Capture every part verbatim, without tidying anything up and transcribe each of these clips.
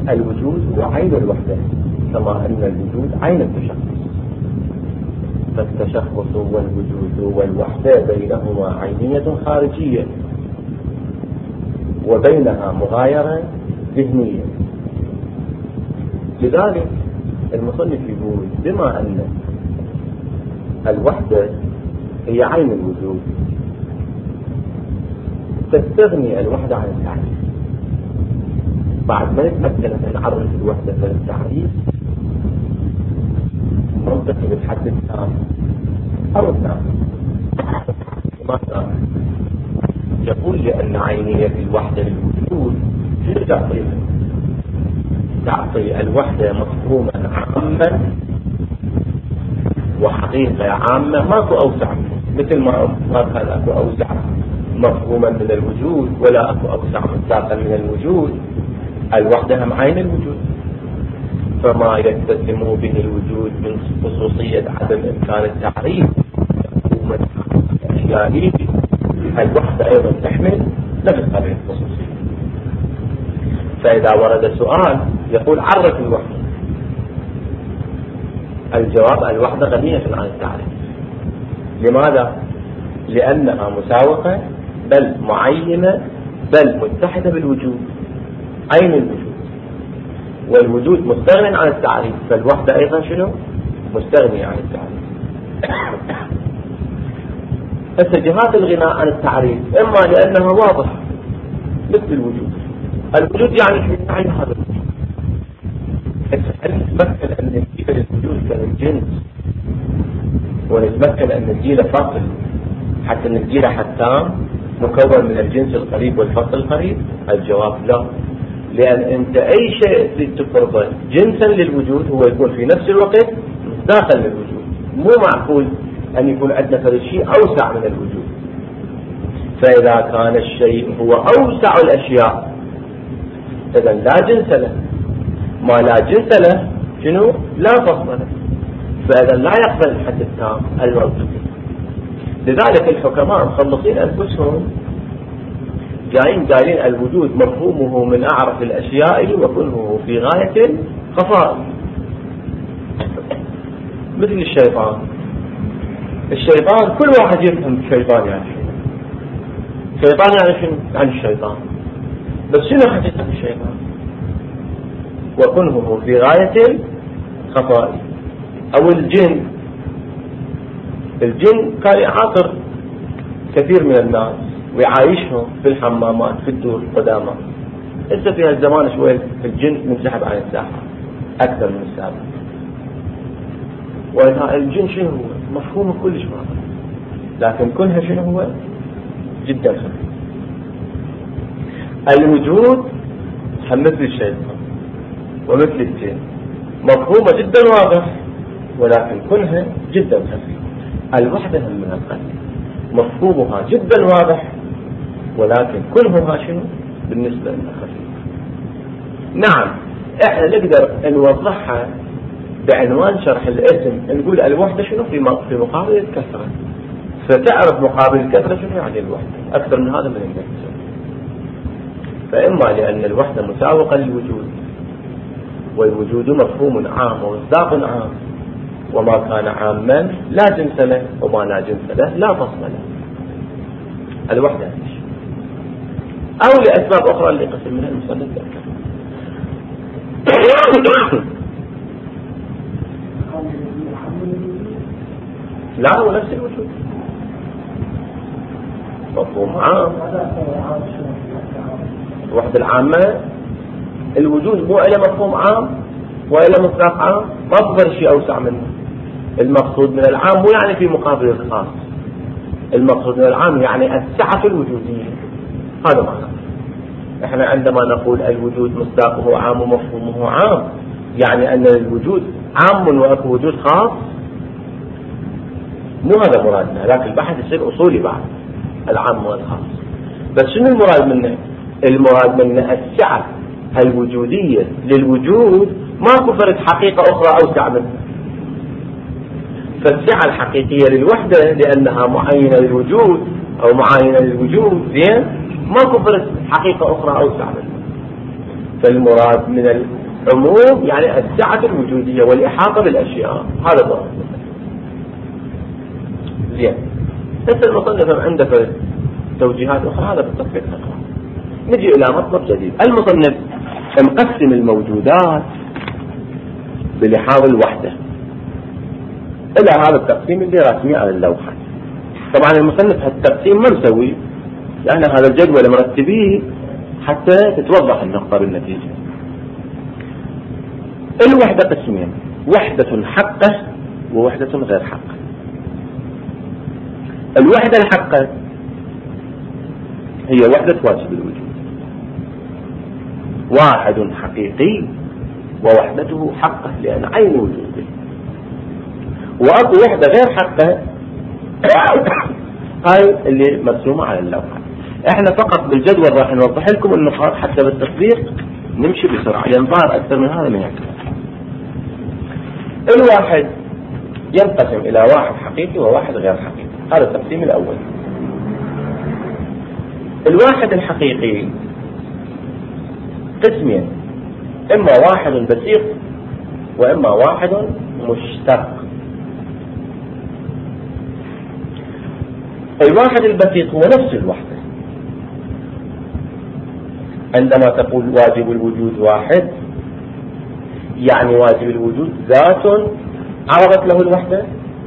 الوجود هو عين الوحدة، كما أن الوجود عين التشخص. فالتشخص والوجود والوحدة بينهما عينية خارجية وبينها مغايرة ذهنية. لذلك المصنف يقول بما أن الوحدة هي عين الوجود تستغني الوحدة عن التعريف. بعد ما نتمكن أن نعرف الوحدة من التعريف منطقي بالحد التام أو التام ماذا يقول لأن عينية الوحدة للوجود في تعطي تعطي الوحدة مفهوما عاما وحقيقة عامة ماكو أوسع، مثل ما ما كان أكو أوسع مفهوما من الوجود ولا أكو أوسع مصداقا من الوجود. الوحدة هم عين الوجود، فما يتسم به الوجود من خصوصية عدم إمكان التعريف مفهوما أشيائي، الوحدة أيضا تحمل نفس هذه الخصوصية. فإذا ورد سؤال يقول عرف الوحدة، الجواب الوحدة غنية عن التعريف. لماذا؟ لأنها مساوقة بل معينة بل متحدة بالوجود، عين الوجود، والوجود مستغني عن التعريف، فالوحدة أيضا شنو؟ مستغنية عن التعريف. هسه جهات الغناء عن التعريف إما لأنها واضحة مثل الوجود، الوجود يعني شو؟ يعني هذا الوجود. هل نتمكن أن نجيب الوجود كالجنس ونتمكن أن نجيله فصل حتى نجيله حتى مكون من الجنس القريب والفصل القريب؟ الجواب لا، لأن أنت أي شيء تفرضه جنسا للوجود هو يكون في نفس الوقت داخل للوجود. مو معقول أن يكون عندنا فرد شيء أوسع من الوجود. فإذا كان الشيء هو أوسع الأشياء إذا لا جنس له، ما لا جنس له شنو؟ لا فصل له، فإذا لا يقبل الحد التام المنطقي. لذلك الحكماء مخلصين أنفسهم جايين قايلين الوجود مفهومه من أعرف الأشياء وكنه في غاية الخفاء. مثل الشيطان، الشيطان كل واحد يفهم الشيطان يعني شنو. الشيطان يعني شنو؟ يعني الشيطان، بس شنو حقيقة الشيطان؟ وكنه في غاية الخفاء. أو الجن، الجن كان يعاطر كثير من الناس ويعايشهم في الحمامات في الدور القدامى. هسه في هالزمان شوي الجن منسحب عن الساحة أكثر من السابق. والجن شنو هو؟ مفهومه كلش واضح، لكن كلها شنو هو؟ جدا خفيف. الوجود هم مثل الشيطان ومثل الجن، مفهومه جدا واضح ولكن كلها جدا خفيف. الوحدة هم من القلب، مفهومها جدا واضح ولكن كلها شنو بالنسبة لنا خفيف. نعم احنا نقدر نوضحها بعنوان شرح الاسم، نقول الوحدة شنو في في مقابل الكثرة، فتعرف مقابل الكثرة شنو يعني الوحدة. أكثر من هذا من الكثرة. فإما لأن الوحدة مساوقة للوجود، والوجود مفهوم عام ومصداق عام، وما كان عاما لا جنس له وما لا جنس له لا فصل له. الوحدة هذه، أو لأسباب أخرى اللي قسم منها المصنف ذكر. لا هو نفس الوجود مفهوم عام. الوحدة العامة الوجود مو إلى مفهوم عام وإلى مصداق عام، ما تقدر شيء أوسع منه. المقصود من العام مو يعني في مقابل الخاص، المقصود من العام يعني السعة الوجودية. هذا معنى احنا عندما نقول الوجود مصداقه عام ومفهومه عام، يعني أن الوجود عام وأكو وجود خاص. مو هذا مرادنا، لكن البحث يصير أصولي بعد العام والخاص. بس شنو المراد منه؟ المراد منه السعة الوجودية للوجود، ما كفرت حقيقة أخرى أوسع منه. فالسعة الحقيقية للوحدة لأنها معينة للوجود أو معاينة للوجود، زين، ما كفرت حقيقة أخرى أوسع منه. فالمراد من العموم يعني السعة الوجودية والإحاطة بالأشياء. هذا ضابط. زين. بس المصنف عنده توجيهات أخرى، هذا بالتطبيق أخرى. نجي إلى مطلب جديد. المصنف مقسم الموجودات بلحاظ الوحدة إلى هذا التقسيم اللي راسميه على اللوحة. طبعا المصنف هالتقسيم ما مسوي، يعني هذا الجدول مرتبيه حتى تتوضح النقطة بالنتيجة. الوحدة قسمين: وحدة حقة ووحدة غير حقة. الوحدة الحقة هي وحدة واجب الوجود، واحد حقيقي ووحدته حقة لأن عين وجوده. وأكو وحدة غير حقة هاي اللي مرسومة على اللوحة. احنا فقط بالجدول راح نوضح لكم النقاط حتى بالتطبيق نمشي بسرعة، لأن ظاهر أكثر من هذا ما يكفي. الواحد ينقسم إلى واحد حقيقي وواحد غير حقيقي، هذا التقسيم الأول. الواحد الحقيقي قسمين: إما واحد بسيط وإما واحد مشتق. الواحد البسيط هو نفس الوحدة. عندما تقول واجب الوجود واحد يعني واجب الوجود ذات عرضت له الوحدة؟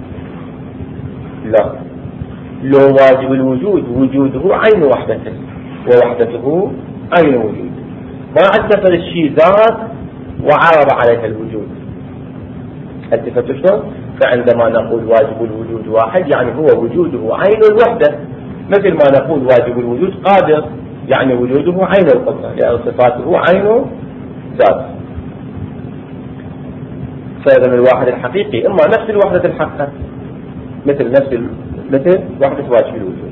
لا، لو واجب الوجود وجوده عين وحدته ووحدته عين وجود، ما اعتبر الشيء ذات وعرض عليها الوجود. التفتوا شلون؟ فعندما نقول واجب الوجود واحد يعني هو وجوده عين الوحدة، مثل ما نقول واجب الوجود قادر يعني وجوده عين القدرة، لأن صفاته عين ذات. فإذا الواحد الحقيقي إما نفس الوحدة الحقة مثل نفس ال... مثل وحدة واجب الوجود.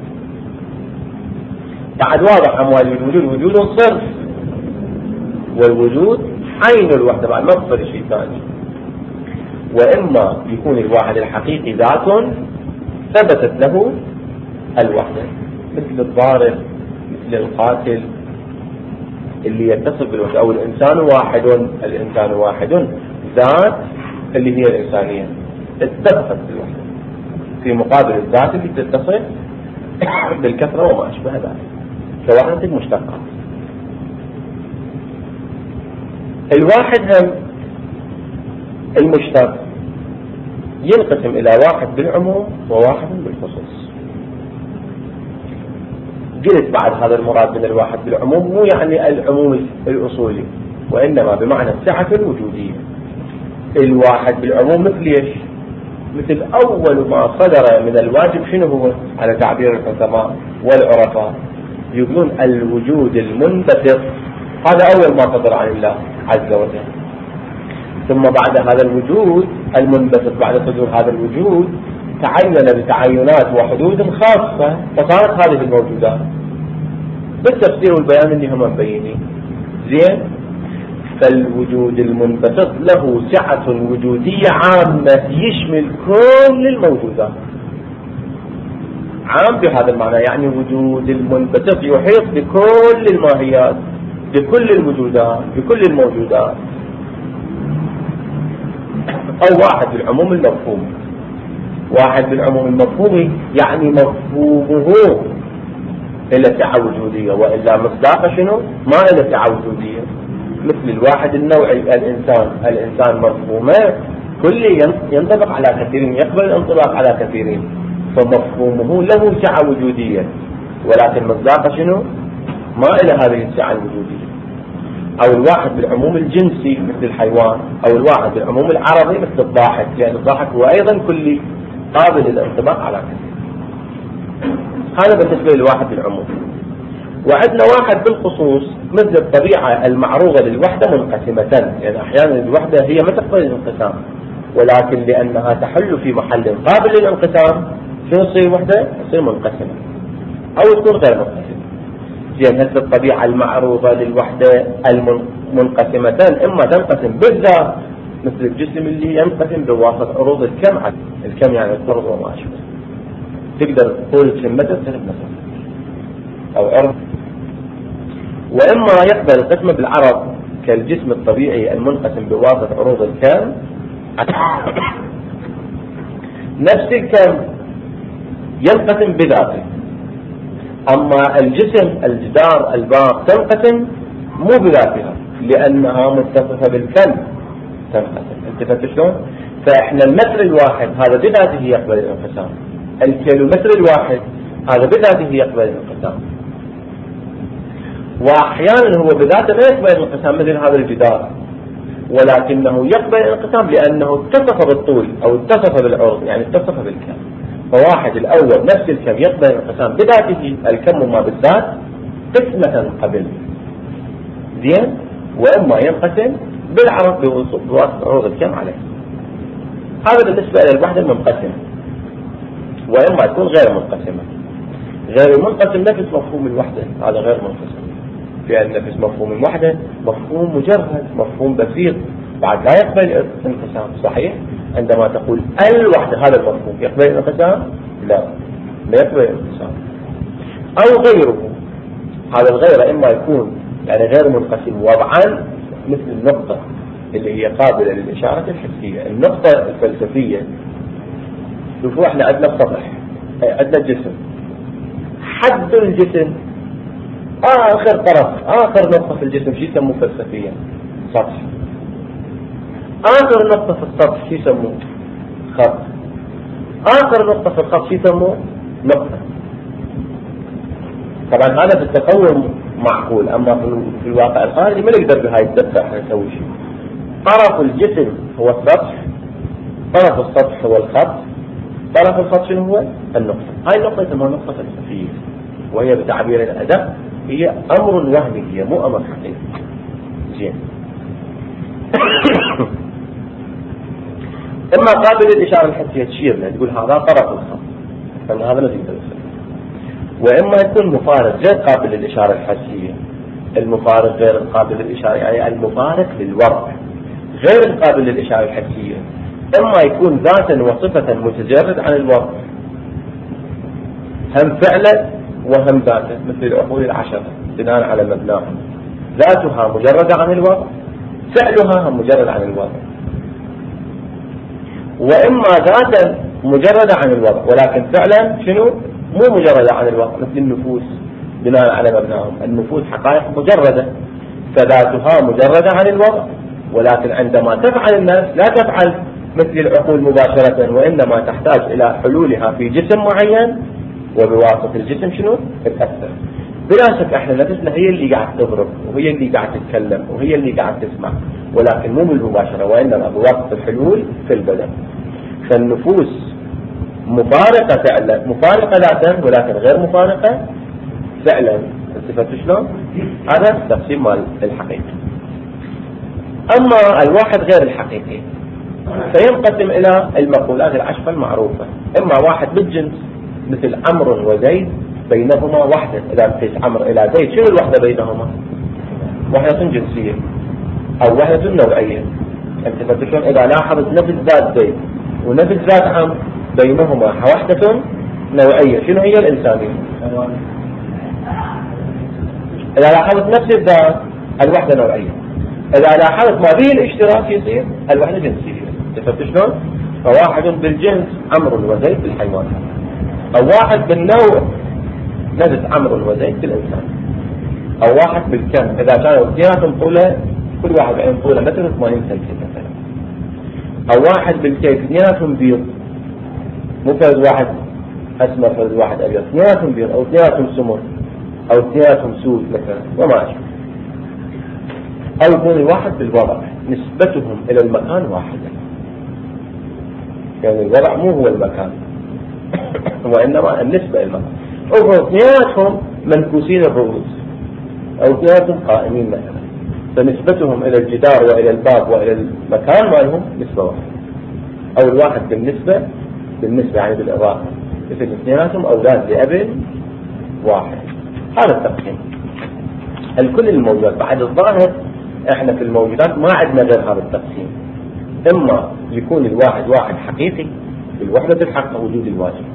بعد واضح عن واجب الوجود وجود صرف، والوجود عين الوحدة بعد ما تصير شيء ثاني. وإما يكون الواحد الحقيقي ذات ثبتت له الوحدة، مثل الضارب، مثل القاتل اللي يتصف بالوحدة، أو الإنسان واحد، الإنسان واحد ذات اللي هي الإنسانية اتفقت بالوحدة، في مقابل الذات اللي تتصف بالكثرة وما أشبه ذلك كوحدة المشتقات. الواحد هم المشتق ينقسم إلى واحد بالعموم وواحد بالخصوص. قلت بعد هذا المراد من الواحد بالعموم مو يعني العموم الأصولي، وإنما بمعنى السعة الوجودية. الواحد بالعموم مثل ايش؟ مثل أول ما صدر من الواجب شنو هو على تعبير الحكماء والعرفاء؟ يقولون الوجود المنبثق، هذا أول ما صدر عن الله عز وجل. ثم بعد هذا الوجود المنبثق، بعد صدور هذا الوجود تعين بتعينات وحدود خاصة، فصارت هذه الموجودات بالتفسير والبيان اللي هم مبينين. زين. فالوجود المنبثق له سعة وجودية عامة يشمل كل الموجودات، عام بهذا المعنى، يعني وجود المنبثق يحيط بكل الماهيات، بكل الوجودات، بكل الموجودات. أو واحد بالعموم المفهوم. واحد بالعموم المفهومي يعني مفهومه إلا سعة وجودية، وإلا مصداق شنو؟ ما إلا سعة وجودية. مثل الواحد النوعي الإنسان، الإنسان مفهومه كل ينطبق على كثيرين، يقبل الانطباق على كثيرين، فمفهومه له سعة وجودية، ولكن مصداق شنو؟ ما إلا هذه السعة الوجودية. أو الواحد بالعموم الجنسي مثل الحيوان، أو الواحد بالعموم العرضي مثل الضاحك، لأن الضاحك هو أيضا كلي قابل للانطباق على كثير. هذا بالنسبة للواحد بالعموم. وعندنا واحد بالخصوص مثل الطبيعة المعروضة للوحدة منقسمة، يعني أحيانا الوحدة هي ما تقبل الانقسام، ولكن لأنها تحل في محل قابل للانقسام شنو تصير وحدة؟ تصير منقسمة أو تكون غير منقسمة. زين. مثل الطبيعة المعروضة للوحدة المنقسمة إما تنقسم بالذات مثل الجسم اللي ينقسم بواسطة عروض الكم، الكم يعني الطرد وما أشبه، تقدر تقول كمتر ثلاث مثلا أو عرض. وإما يقبل القسمة بالعرض كالجسم الطبيعي المنقسم بواسطة عروض الكم، نفس الكم ينقسم بذاته. أما الجسم الجدار الباب تنقسم مو بذاتها لأنها متصفة بالكم تنقسم. انتبهت شلون؟ فإحنا المتر الواحد هذا بذاته يقبل الانقسام، الكيلومتر الواحد هذا بذاته يقبل الانقسام، وأحيانا هو بذاته لا يقبل الانقسام مثل هذا الجدار، ولكنه يقبل الانقسام لأنه اتصف بالطول أو اتصف بالعرض، يعني اتصف بالكم. فواحد الأول نفس الكم يقبل الانقسام بذاته الكم ما بالذات قسمة قبل زين، وإما ينقسم بالعرض بواسطة عروض الكم عليه. هذا بالنسبة للوحدة المنقسمة. وإما تكون غير منقسمة. غير المنقسم نفس مفهوم الوحدة، هذا غير منقسم، لأن نفس مفهوم الوحدة مفهوم مجرد، مفهوم بسيط، بعد لا يقبل الانقسام. صحيح؟ عندما تقول الوحدة هذا المفهوم يقبل الانقسام؟ لا، لا يقبل الانقسام. أو غيره، هذا الغير إما يكون يعني غير منقسم وضعا مثل النقطة اللي هي قابلة للإشارة الحسية. النقطة الفلسفية، شوفوا احنا عندنا السطح، عندنا الجسم، حد الجسم آخر طرف، آخر نقطة في الجسم شو يسموه فلسفيا؟ سطح. آخر نقطة في السطح شو يسموه؟ خط. آخر نقطة في الخط شو يسموه؟ نقطة. طبعا هذا في التصور معقول، أما في الواقع الخارجي ما نقدر بهاي الدقة احنا نسوي شيء. طرف الجسم هو السطح، طرف السطح هو الخط، طرف الخط شنو هو؟ النقطة. هاي النقطة اسمها نقطة فلسفية، وهي بتعبير الأدق هي أمر وهمي، هي مو أمر حقيقي. زين. إما قابل للإشارة الحسية تشير له تقول هذا طرف الخط، فإن هذا الذي يدرسه. وإما يكون مفارق غير قابل للإشارة الحسية. المفارق غير القابل للإشارة يعني المفارق للوضع غير القابل للإشارة الحسية. إما يكون ذاتا وصفة متجرد عن الوضع، هم فعلا وهم ذاتا، مثل العقول العشرة بناء على مبناهم، ذاتها مجردة عن الوضع، فعلها هم مجرد عن الوضع. وإما ذاتا مجردة عن الوضع ولكن فعلا شنو؟ مو مجردة عن الوضع، مثل النفوس بناء على مبناهم، النفوس حقائق مجردة، فذاتها مجردة عن الوضع، ولكن عندما تفعل الناس لا تفعل مثل العقول مباشرة، وإنما تحتاج إلى حلولها في جسم معين، وبواسطة الجسم شنو؟ تتأثر. بلا شك احنا نفسنا هي اللي قاعد تضرب، وهي اللي قاعد تتكلم، وهي اللي قاعد تسمع، ولكن مو بالمباشرة، وإنما بواسطة الحلول في البدن. فالنفوس مفارقة فعلا، مفارقة ذاتا ولكن غير مفارقة فعلا. انتبهت شلون؟ هذا تقسيم مال الحقيقي. أما الواحد غير الحقيقي فينقسم إلى المقولات العشرة المعروفة. إما واحد بالجنس مثل عمرو وزيد بينهما وحدة، إذا بقيس عمرو إلى زيد شنو الوحدة بينهما؟ وحدة جنسية أو وحدة نوعية. انتبهت شلون؟ إذا لاحظت نفس ذات زيد ونفس ذات عمرو بينهما وحدة نوعية، شنو هي؟ الإنسانية. إذا لاحظت نفس الذات الوحدة نوعية. إذا لاحظت ما به الاشتراك يصير الوحدة جنسية. انتبهت شلون؟ فواحد بالجنس عمرو وزيد بالحيوان، أو واحد بالنوع نفس عمرو وزيد بالإنسان، أو واحد بالكم إذا كانوا اثنيناتهم طولة كل واحد بين طولة متر ثمانين سنتيمتر مثلا، أو واحد بالكيف اثنيناتهم بيض، مو فرد واحد أسمر فرد واحد أبيض، اثنيناتهم بيض أو اثنيناتهم سمر أو اثنيناتهم سود مثلا وما أشبه. أو يكون الواحد بالوضع نسبتهم إلى المكان واحدة، يعني الوضع مو هو المكان وإنما النسبة إلى المكان. أو اثنيناتهم منكوسين الرؤوس أو اثنيناتهم قائمين مثلا، فنسبتهم إلى الجدار وإلى الباب وإلى المكان مالهم نسبة واحدة. أو الواحد بالنسبة بالنسبة يعني بالإضافة، مثل اثنيناتهم أولاد لأب واحد. هذا التقسيم الكل الموجود. بعد الظاهر احنا في الموجودات ما عندنا غير هذا التقسيم، اما يكون الواحد واحد حقيقي بالوحدة الحق وجود الواجب،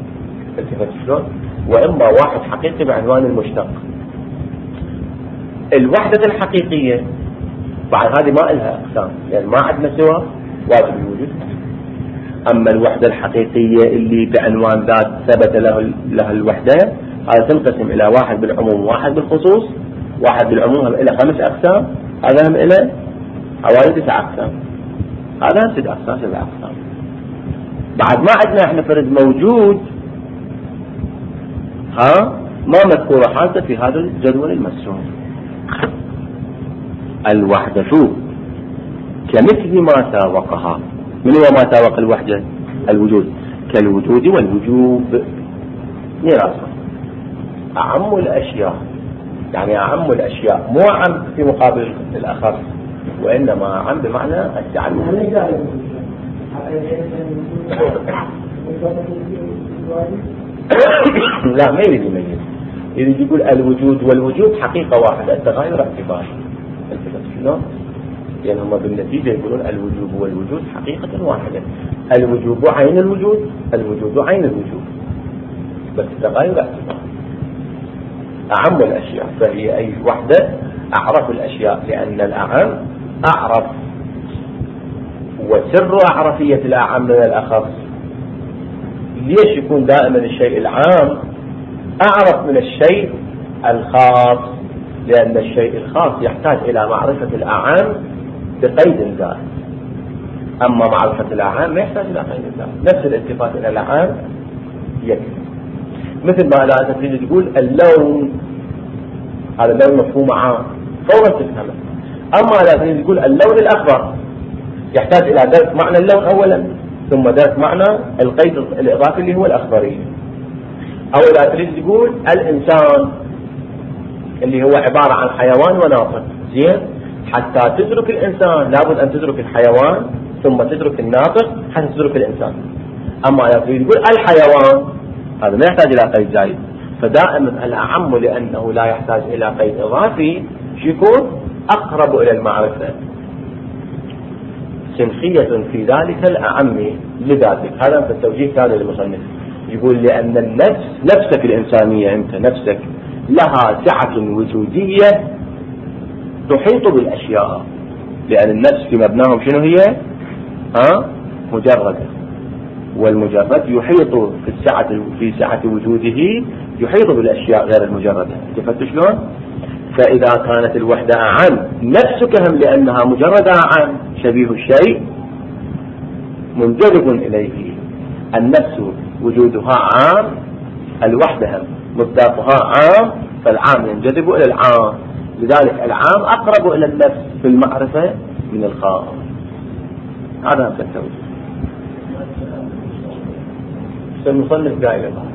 التفت شلون؟ واما واحد حقيقي بعنوان المشتق. الوحدة الحقيقية بعد هذه ما لها أقسام، يعني ما عندنا سوى واجب الوجود. أما الوحدة الحقيقية اللي بعنوان ذات ثبت له له الوحدة، هذا تنقسم إلى واحد بالعموم وواحد بالخصوص. واحد بالعموم هم إلى خمس أقسام، هذا هم إلى حوالي تسع أقسام، هذا هم ست أقسام سبع أقسام. بعد ما عندنا احنا فرد موجود ها ما مذكورة حالته في هذا الجدول المرسوم. الوحدة كمثل ما سابقها. من هو ما سابق الوحدة؟ الوجود، كالوجود والوجوب. ميراث أعم الأشياء، يعني أعم الأشياء مو عم في مقابل الأخر، وإنما عم بمعنى التعدد. لا ما يريد يميز، يريد يقول الوجود والوجود حقيقة واحدة، التغاير اعتبار. شلون؟ يعني هم بالنتيجة يقولون الوجود والوجود حقيقة واحدة، الوجود عين الوجود، الوجود عين الوجود، بس التغاير اعتبار. أعم الأشياء فهي أي وحدة أعرف الأشياء، لأن الأعم أعرف، وسر أعرفية الأعم من الأخص. ليش يكون دائما الشيء العام أعرف من الشيء الخاص؟ لأن الشيء الخاص يحتاج إلى معرفة الأعام بقيد ذات، أما معرفة الأعام ما يحتاج إلى قيد ذات. نفس الالتفات إلى الأعام يكفي. مثل ما لا تريد تقول اللون، هذا اللون مفهوم عام فورا تفهمه. أما لا تريد تقول اللون الأخضر، يحتاج إلى درس معنى اللون أولا، ثم درس معنى القيد الإضافي اللي هو الأخضرية. أو إذا تريد تقول الإنسان اللي هو عبارة عن حيوان وناطق، زين، حتى تدرك الإنسان لابد أن تدرك الحيوان ثم تدرك الناطق حتى تدرك الإنسان. أما إذا تريد تقول الحيوان، هذا ما يحتاج إلى قيد زائد. فدائما الأعم لأنه لا يحتاج إلى قيد إضافي يكون أقرب إلى المعرفة. سنخية في ذلك الأعم لذاتك. هذا في التوجيه الثاني للمصنف، يقول لأن النفس، نفسك الإنسانية أنت نفسك لها سعة وجودية تحيط بالأشياء، لأن النفس في مبناهم شنو هي؟ ها؟ مجردة، والمجرد يحيط في السعة في سعة وجوده يحيط بالأشياء غير المجردة. تفت شلون؟ فإذا كانت الوحدة أعم، نفسك هم لأنها مجرد أعم، شبيه الشيء منجذب إليه. النفس وجودها عام، الوحدة هم مصداقها عام، فالعام ينجذب إلى العام. لذلك العام أقرب إلى النفس في المعرفة من الخاص. هذا هو التوجيه. المصنف قائل الله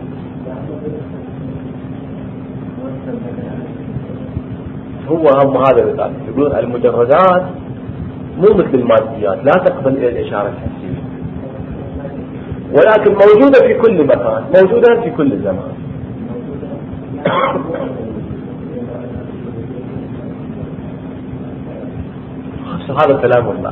هو هم هذا الرسالة، يقول المجردات مو مثل الماديات، لا تقبل إلى الإشارة الحسية، ولكن موجودة في كل مكان، موجودة في كل زمان. هذا كلام الله،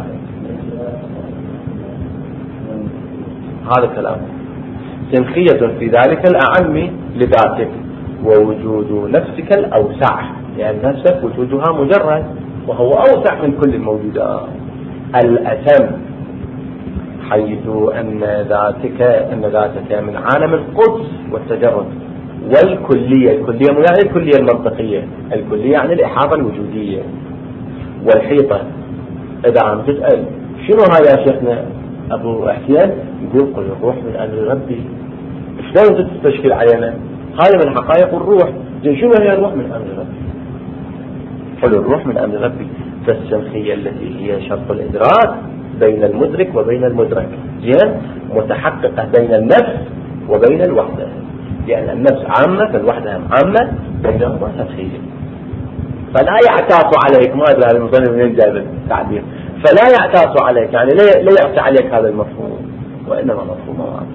هذا كلام. سنخية في ذلك الأعم لذاتك، ووجود نفسك الأوسع، يعني نفسك وجودها مجرد وهو أوسع من كل الموجودات. الأتم حيث أن ذاتك أن ذاتك من عالم القدس والتجرد والكلية. الكلية مو يعني الكلية المنطقية، الكلية يعني الإحاطة الوجودية والحيطة. إذا عم تسأل شنو هذا يا شيخنا أبو حسين، يقول قل الروح من أمر ربي. شلون تستشكل علينا؟ هذه من حقائق الروح. شنو هي الروح؟ من أمر ربي. قل الروح من أمر ربي. فالسنخية التي هي شرط الإدراك بين المدرك وبين المدرك، زين، متحققة بين النفس وبين الوحدة، لأن النفس عامة فالوحدة عامة، بينهما سنخية. فلا يعتاط عليك، ما أدري هذا المصنف من جايب التعبير، فلا يعتاط عليك يعني لا يعتى عليك هذا المفهوم، وإنما مفهوم واحد.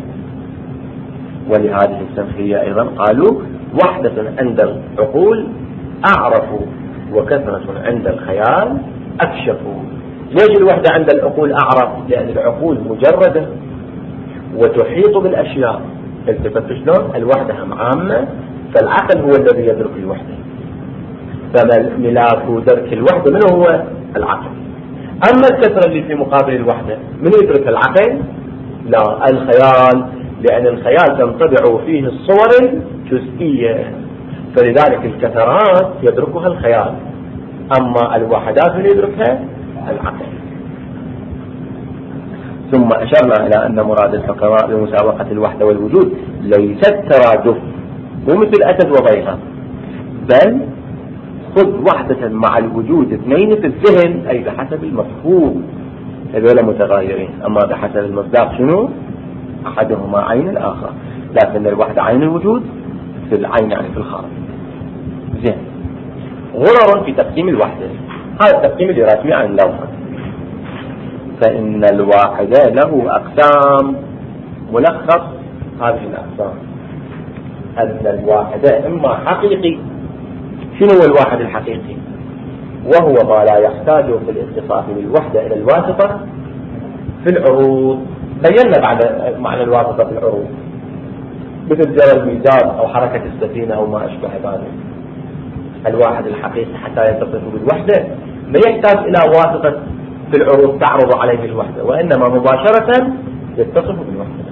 ولهذه السنخية أيضا قالوا وحدة عند العقول أعرف، وكثرة عند الخيال أكشف. ليش الوحدة عند العقول أعرف؟ لأن العقول مجردة وتحيط بالأشياء. التفت شلون؟ الوحدة هم عامة، فالعقل هو الذي يدرك الوحدة، فملاك درك الوحدة من هو؟ العقل. أما الكثرة اللي في مقابل الوحدة من يدرك العقل؟ لا، الخيال، لأن الخيال تنطبع فيه الصور الجزئية، فلذلك الكثرات يدركها الخيال، أما الوحدات من يدركها؟ العقل. ثم أشرنا إلى أن مراد الحكماء بمسابقة الوحدة والوجود ليس الترادف، مو مثل أسد وضيغة، بل خذ وحدة مع الوجود اثنين في الذهن، أي بحسب المفهوم، هذول متغايرين، أما بحسب المصداق شنو؟ أحدهما عين الآخر، لكن الوحدة عين الوجود في العين، يعني في الخارج. زين. غرر في تقسيم الوحدة، هذا التقسيم اللي رسمي عن اللوحة. فإن الواحد له أقسام، ملخص هذه الأقسام أن الواحد إما حقيقي. شنو هو الواحد الحقيقي؟ وهو ما لا يحتاج في الاتصاف بالوحدة إلى الواسطة في العروض. بينا بعد معنى الواسطة في العروض، مثل جرى الميزان أو حركة السفينة أو ما أشبه ذلك. الواحد الحقيقي حتى يتصف بالوحدة ما يحتاج إلى واسطة في العروض تعرض عليه الوحدة، وإنما مباشرة يتصف بالوحدة.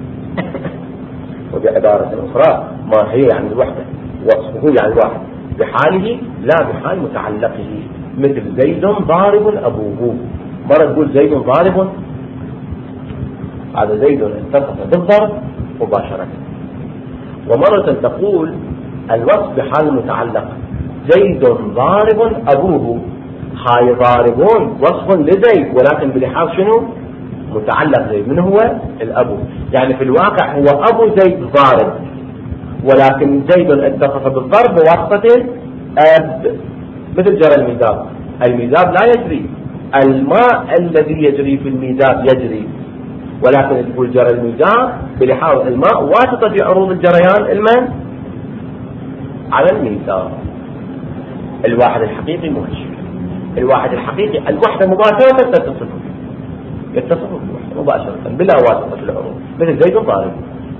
وبعبارة أخرى، ما هي يعني الوحدة؟ وصفه يعني الواحد بحاله لا بحال متعلقه، مثل زيد ضارب أبوه. مرة تقول زيد ضارب، هذا زيد اتصف بالضرب مباشرة. ومرة تقول الوصف بحال متعلق، زيد ضارب أبوه، هاي ضاربون وصف لزيد، ولكن بلحاظ شنو؟ متعلق زيد، من هو؟ الأبو. يعني في الواقع هو أبو زيد ضارب، ولكن زيد اتصف بالضرب بواسطة أب، مثل جرى الميزاب. الميزاب لا يجري، الماء الذي يجري في الميزاب يجري، ولكن تقول جرى الميزاب بلحاظ الماء واسطة في عروض الجريان المن على الميزاب. الواحد الحقيقي مهش، الواحد الحقيقي الوحدة مباشرة تتصف يتصف بالوحدة مباشرة بلا واسطة في العروض، مثل زيد ضارب.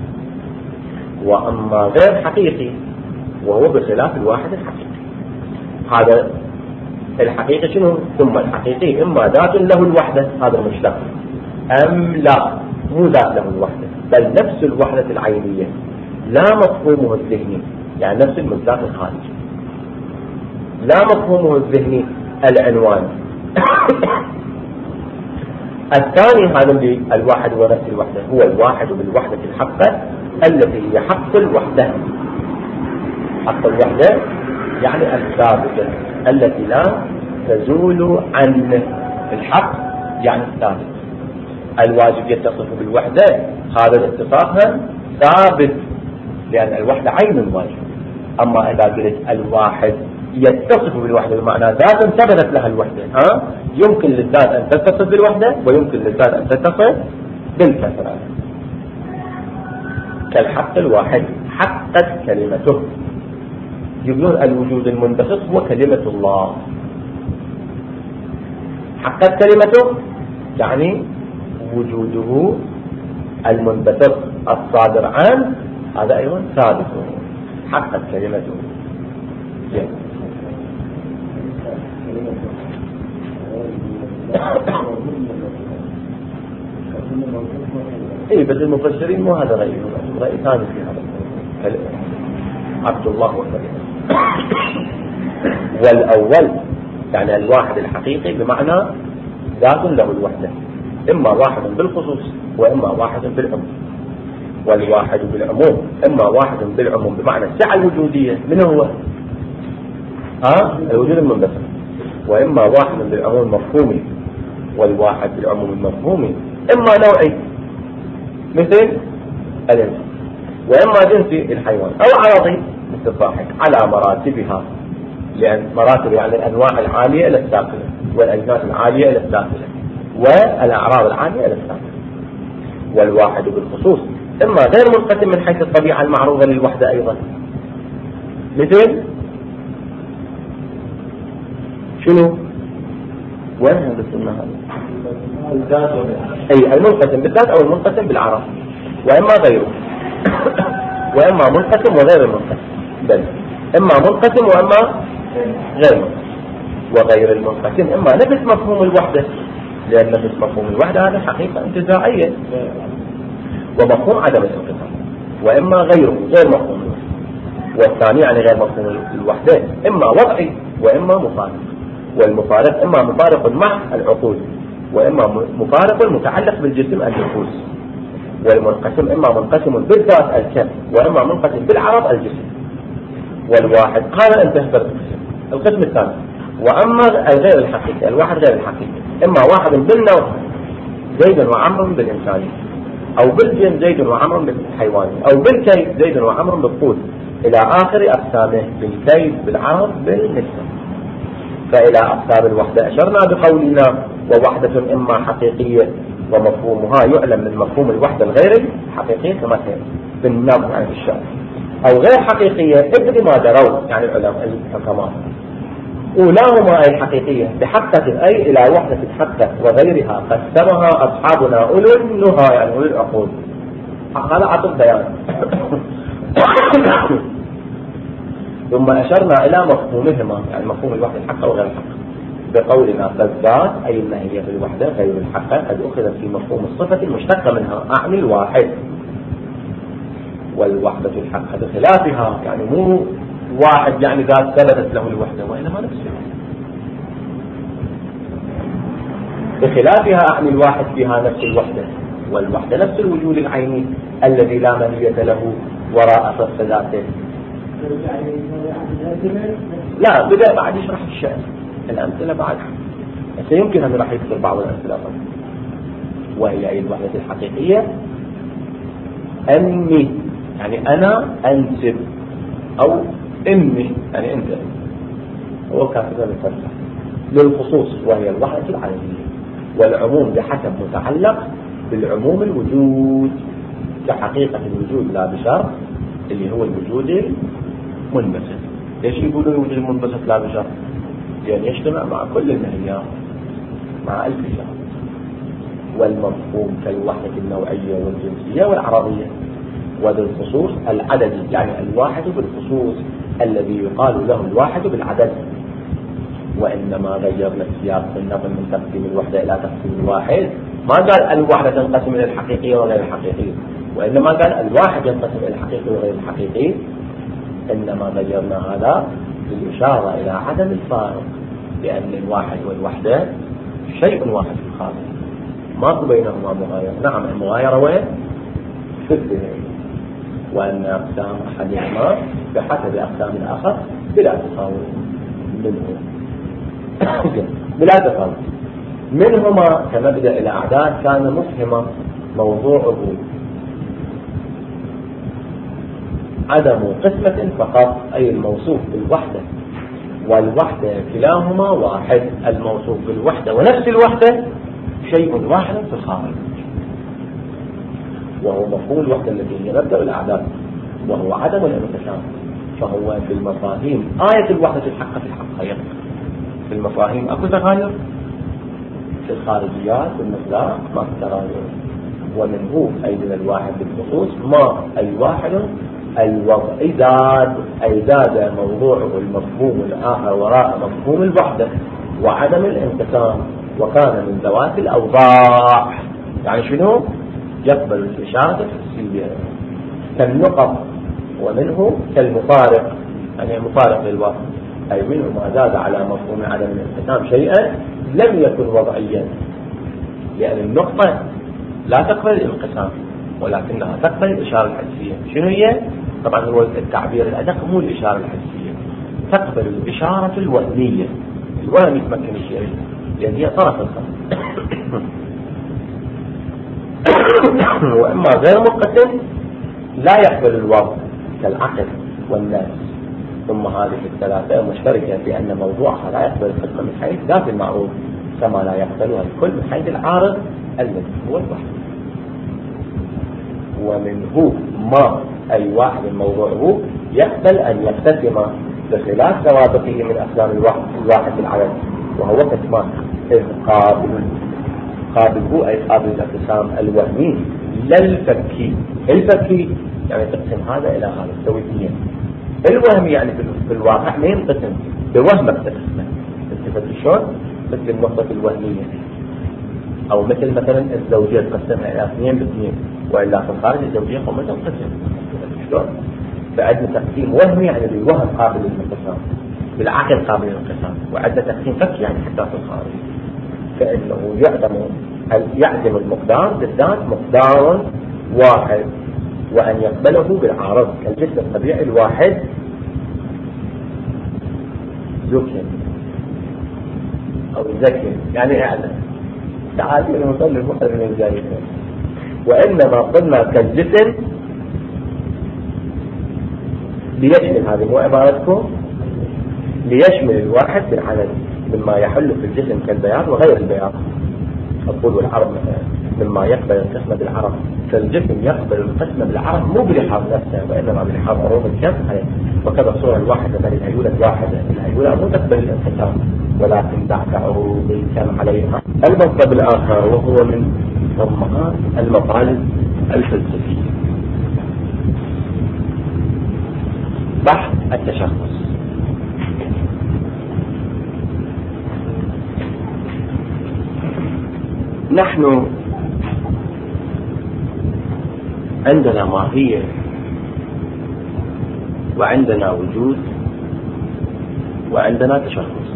وأما غير حقيقي وهو بخلاف الواحد الحقيقي، هذا الحقيقي شنو؟ ثم الحقيقي إما ذات له الوحدة، هذا مشتق، أم لا مو ذات له الوحدة، بل نفس الوحدة العينية لا مفهومه الذهني، يعني نفس المصداق الخارجي، لا مفهومه الذهني العنوان. الثاني هذا اللي الواحد ونفس الوحدة، هو الواحد بالوحدة الحقة التي هي حق الوحدة. حق الوحدة يعني الثابتة التي لا تزول عن الحق، يعني الثابت. الواجب يتصف بالوحدة، هذا الاتصافها ثابت، لأن الوحدة عين الواجب. أما إذا قلت الواحد يتصف بالوحدة بمعنى ذات ثبتت لها الوحدة، ها؟ يمكن للذات أن تتصف بالوحدة ويمكن للذات أن تتصف بالكثرة. كالحق الواحد حقت كلمته، يقولون الوجود المنبثق هو كلمة الله. حقت كلمته يعني وجوده المنبثق الصادر عنه هذا أيضا ثابت، حقت كلمته. اي بس المفسرين مو هذا رأيه، رأي ثاني في هذا عبد الله وكلمه. والأول يعني الواحد الحقيقي بمعنى ذات له الوحدة، إما واحد بالخصوص وإما واحد بالعموم. والواحد بالعموم إما واحد بالعموم بمعنى السعة الوجودية، من هو؟ ها؟ الوجود المنبثق. وإما واحد بالعموم المفهومي، والواحد بالعموم المفهومي إما نوعي مثل الإنس، وإما جنسي الحيوان، أو عرضي مثل الضاحك على مراتبها، لأن مراتب يعني الأنواع العالية إلى السافلة، والأجناس العالية إلى السافلة، والأعراض العالية إلى السافلة. والواحد بالخصوص إما غير منقسم من حيث الطبيعة المعروضة للوحدة أيضا، مثل شنو؟ وين هذا السنة هذا؟ أي المنقسم بالذات أو المنقسم بالعرض، وإما غيره وإما منقسم وغير منقسم، بل إما منقسم وإما غير منقسم. وغير المنقسم إما نفس مفهوم الوحدة، لأن نفس مفهوم الوحدة هذا حقيقة انتزاعية، ومفهوم عدم الانقسام، وإما غيره غير مفهوم الوحدة. والثاني يعني غير مفهوم الوحدة إما وضعي وإما مفارق، والمفارق إما مفارق مع العقول وإما مفارق متعلق بالجسم النفوس، والمنقسم إما منقسم بالذات الكم وإما منقسم بالعرض الجسم. والواحد قال أنت القسم القسم الثاني. وأما الغير الحقيقي الواحد غير الحقيقي إما واحد بالنوع زيد وعمر بالإنساني، أو بالجن زيد وعمر بالحيواني، أو بالكيد زيد وعمر بالطول، إلى آخر أقسامه بالكيد بالعرض بالنسبة. فإلى أقسام الوحدة أشرنا بقولنا ووحدة إما حقيقية ومفهومها يعلم من مفهوم الوحدة الغير الحقيقية كما كان بالنظر عن الشرع، أو غير حقيقية ابن ما دروا يعني العلماء الحكماء. أولاهما أي الحقيقية بحقة أي إلى وحدة الحقة وغيرها قسمها أصحابنا أولو النهى يعني أولو العقول. هذا عطف بيان. ثم أشرنا إلى مفهومهما يعني مفهوم الوحدة الحقة وغير الحقة بقولنا فالذات أي الماهية في الوحدة غير الحقة قد أخذت في مفهوم الصفة المشتقة منها أعني الواحد، والوحدة الحقة بخلافها يعني مو واحد يعني ذات ثبتت له الوحدة وإنما نفسه. بخلافها أعني الواحد فيها نفس الوحدة، والوحدة نفس الوجود العيني الذي لا ماهية له وراء صف ذاته. لا بدأ بعد يشرح الشأن الأمثلة بعد سيمكن أن راح يذكر بعض الأمثلة طبعا. وهي أي الوحدة الحقيقية أمي يعني أنا أنسب، أو أمي يعني أنت، هو كافة الفلسفة للخصوص وهي الوحدة العددية، والعموم بحسب متعلق بالعموم الوجود كحقيقة الوجود لا بشرط اللي هو الوجود المنبسط. ليش يقولوا الوجود المنبسط لا بشرط؟ يعني يجتمع مع كل المهيات مع ألف شرط. والمفهوم كالوحدة النوعية والجنسية والعرضية، وبالخصوص العددي يعني الواحد بالخصوص الذي يقال له الواحد بالعدد. وإنما غيرنا السياق بالنظر من تقسيم الوحدة إلى تقسيم الواحد، ما قال الوحدة تنقسم إلى الحقيقية وغير الحقيقية، وإنما قال الواحد ينقسم إلى الحقيقي وغير الحقيقي. إنما غيرنا هذا بالإشارة إلى عدم الفارق، لأن الواحد والوحدة شيء واحد في الخارج ماكو بينهما مغايرة. نعم المغايرة وين؟ في الذهن، وأن أقسام أحدهما بحسب أقسام الآخر بلا تفاوت منه بلا تفاوت منهما كمبدأ الأعداد كان مفهما موضوعه عدم قسمة فقط أي الموصوف بالوحدة والوحدة كلاهما واحد. الموصوف بالوحدة ونفس الوحدة شيء واحد في الخارج، وهو مفهوم الوحدة الذي هي مبدأ الأعداد وهو عدم الانقسام. فهو في المفاهيم آية الوحدة الحقة في الحقيقة. في المفاهيم أكو تغاير، في الخارجيات والمصداق ما في تغاير. ومنه أي من الواحد بالخصوص ما أي واحد الوضع زاد أي زاد موضوعه المفهوم الآخر وراء مفهوم الوحدة وعدم الانقسام، وكان من ذوات الأوضاع يعني شنو؟ يقبل الإشارة الحسية كالنقط، ومنه كالمفارق يعني المفارق للوضع، أي منه ما زاد على مفهوم عدم الانقسام شيئا لم يكن وضعيا، لأن النقطة لا تقبل الانقسام ولكنها تقبل الإشارة الحسية. شنو هي؟ طبعا هو التعبير الأدق مو الإشارة الحسية، تقبل الإشارة الوهمية. الوهم يتمكن الشيء لأن هي طرف الخط. وإما غير منقسم لا يقبل الوضع كالعقل والناس. ثم هذه الثلاثة مشتركة في أن موضوعها لا يقبل الخدمة من حيث ذات المعروف كما لا يقبلها الكل من حيث العارض الذي هو الوحد. ومنه ما أي واحد موضوعه يقبل أن يقتسم بخلاف سوابقه من أقسام الواحد الواحد بالعدد، وهو قسمان إذ قابل قابله أي قابل الانقسام الوهمي لا الفكي. الفكي يعني تقسم هذا إلى هذا تسوي اثنين، الوهم يعني في الواقع ما ينقسم بوهمك تقسمه. التفت شلون؟ مثل النقطة الوهمية، أو مثل مثلا الزوجية تقسمها إلى اثنين باثنين، وإلا في الخارج الزوجية خمسة تنقسم. شلون؟ فعندنا تقسيم وهمي يعني بالوهم قابل للانقسام، بالعقل قابل للانقسام، وعندنا تقسيم فك يعني حتى في الخارج. فإنه يعدم يعدم المقدار بالذات مقدار واحد، وأن يقبله بالعارض كالجسم الطبيعي الواحد زكي أو زكي يعني أعلى تعالي نوصل للمحرم من الجاهلين. وإنما قلنا كالجسم ليشمل، هذه مو عبارتكم، ليشمل الواحد بالعدد مما يحل في الجسم كالبياض وغير البياض، الطول والعرض مثلا، مما يقبل القسمة بالعرض. فالجسم يقبل القسمة بالعرض مو بلحاظ نفسه، وإنما بلحاظ عروض الجسم. وكذا الصورة الواحدة بل الهيولة واحدة، الهيولة مو تقبل الانقسام ولكن بعد عروض الجسم عليها. المطلب الآخر وهو من ضمنات المطالب الفلسفية بحث التشخص. نحن عندنا ماهية وعندنا وجود وعندنا تشخص.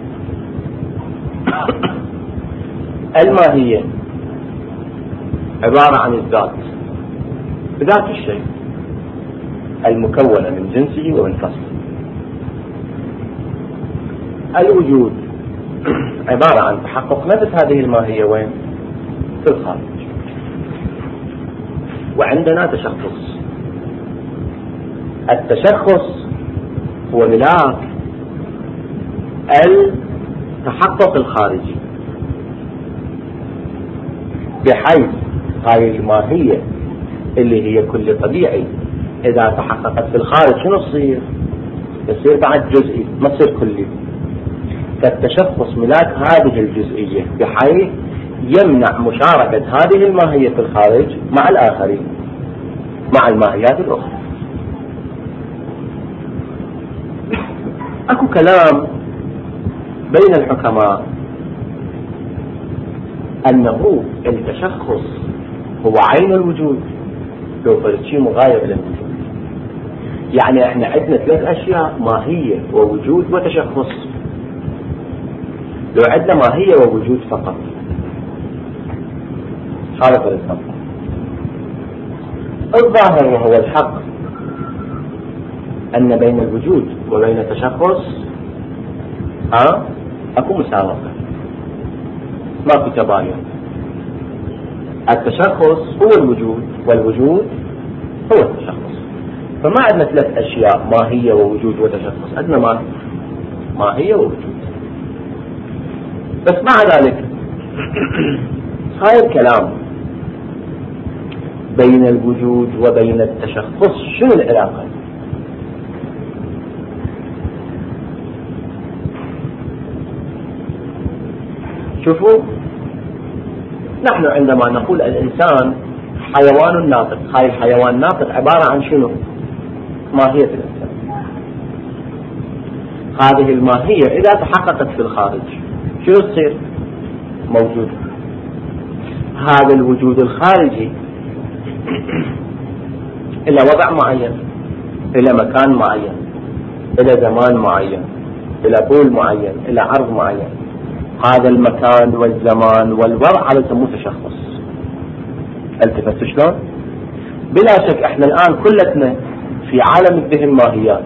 الماهية عبارة عن الذات، بذات الشيء المكونة من جنسه ومن فصله. الوجود عبارة عن تحقق نفس هذه الماهية وين؟ في الخارج. وعندنا تشخص. التشخص هو ملاك التحقق الخارجي، بحيث هذه الماهية اللي هي كل طبيعي إذا تحققت في الخارج شنو تصير؟ يصير بعد جزئي ما تصير كلي. فالتشخص ملاك هذه الجزئية بحيث يمنع مشاركة هذه الماهية في الخارج مع الآخرين، مع الماهيات الأخرى. أكو كلام بين الحكماء أنه التشخص هو عين الوجود، لو فرد شيء مغاير إلى الوجود. يعني احنا عندنا ثلاث أشياء: ماهية ووجود وتشخص. لو عندنا ماهية ووجود فقط هذا فرد فقط. الظاهر وهو الحق أن بين الوجود وبين التشخص ها أكو مساواة، ماكو تباين. التشخص هو الوجود والوجود هو التشخص. فما عندنا ثلاث أشياء: ماهية ووجود وتشخص. عندنا ما ماهية ووجود بس. مع ذلك هاي الكلام بين الوجود وبين التشخص شنو العلاقة؟ شوفوا، نحن عندما نقول الإنسان حيوان ناطق، هاي الحيوان ناطق عبارة عن شنو؟ ماهية الإنسان. هذه الماهية إذا تحققت في الخارج شنو تصير؟ موجود. هذا الوجود الخارجي إلى وضع معين، إلى مكان معين، إلى زمان معين، إلى طول معين، إلى عرض معين. هذا المكان والزمان والوضع هذا يسموه تشخص. التفت شلون؟ بلا شك احنا الآن كلتنا في عالم الذهن ماهيات،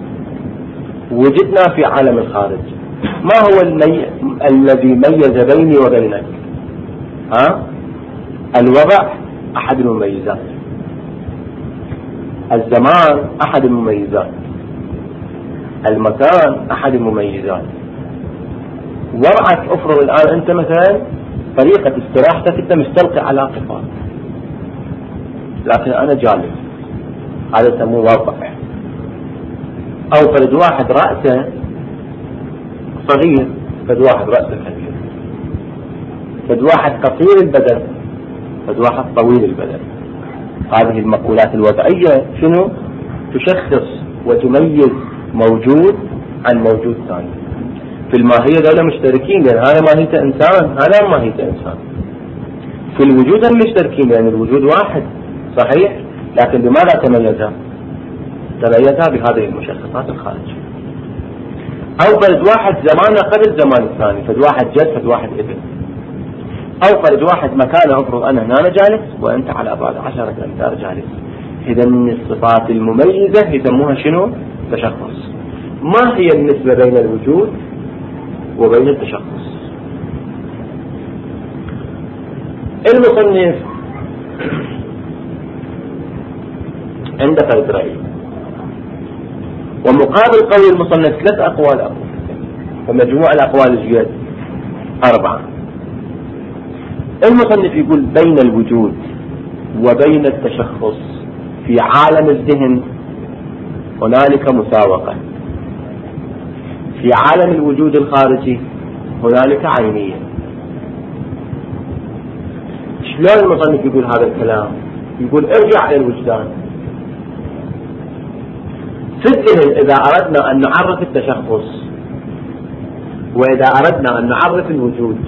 وجدنا في عالم الخارج. ما هو المي... الذي ميز بيني وبينك؟ ها؟ الوضع أحد المميزات، الزمان أحد المميزات، المكان أحد المميزات. وضعك افرض الآن أنت مثلا طريقة استراحتك أنت مستلقي على قفاك، لكن أنا جالس، هذا يسموه وضع. أو فرد واحد رأسه صغير، فرد واحد رأسه كبير، فرد واحد قصير البدن، فرد واحد طويل البدن. هذه المقولات الوضعية شنو؟ تشخص وتميز موجود عن موجود ثاني. في الماهية دولة مشتركين، لأن هذا ماهيته إنسان، هذا ماهيته إنسان. في الوجود هم مشتركين، لأن الوجود واحد صحيح، لكن بماذا تميزا؟ تميزا بهذه المشخصات الخارجية. أو فرد واحد زمانه قبل الزمان الثاني، فرد واحد جد، فرد واحد ابن. أو فرد واحد مكانه، أفرض أنا هنا جالس وأنت على بعد عشرة أمتار جالس. إذا الصفات المميزة يسموها شنو؟ تشخص. ما هي النسبة بين الوجود وبين التشخص؟ المصنف عنده فرد رأي، ومقابل قول المصنف ثلاث أقوال أقوال، فمجموع الأقوال الجيد أربعة. المصنف يقول بين الوجود وبين التشخص في عالم الذهن هنالك مساوقة، في عالم الوجود الخارجي هنالك عينية. شلون المصنف يقول هذا الكلام؟ يقول ارجع إلى الوجدان. في الذهن إذا أردنا أن نعرف التشخص وإذا أردنا أن نعرف الوجود،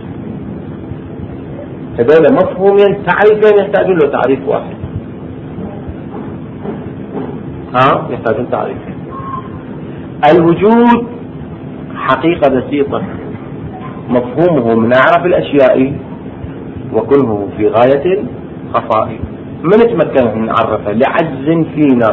هذول مفهومين تعريفين يحتاجون له تعريف واحد. ها يحتاجون تعريفين. الوجود حقيقة بسيطة مفهومه من أعرف الأشياء وكله في غاية الخفاء، ما نتمكن أن نعرفه لعجز فينا.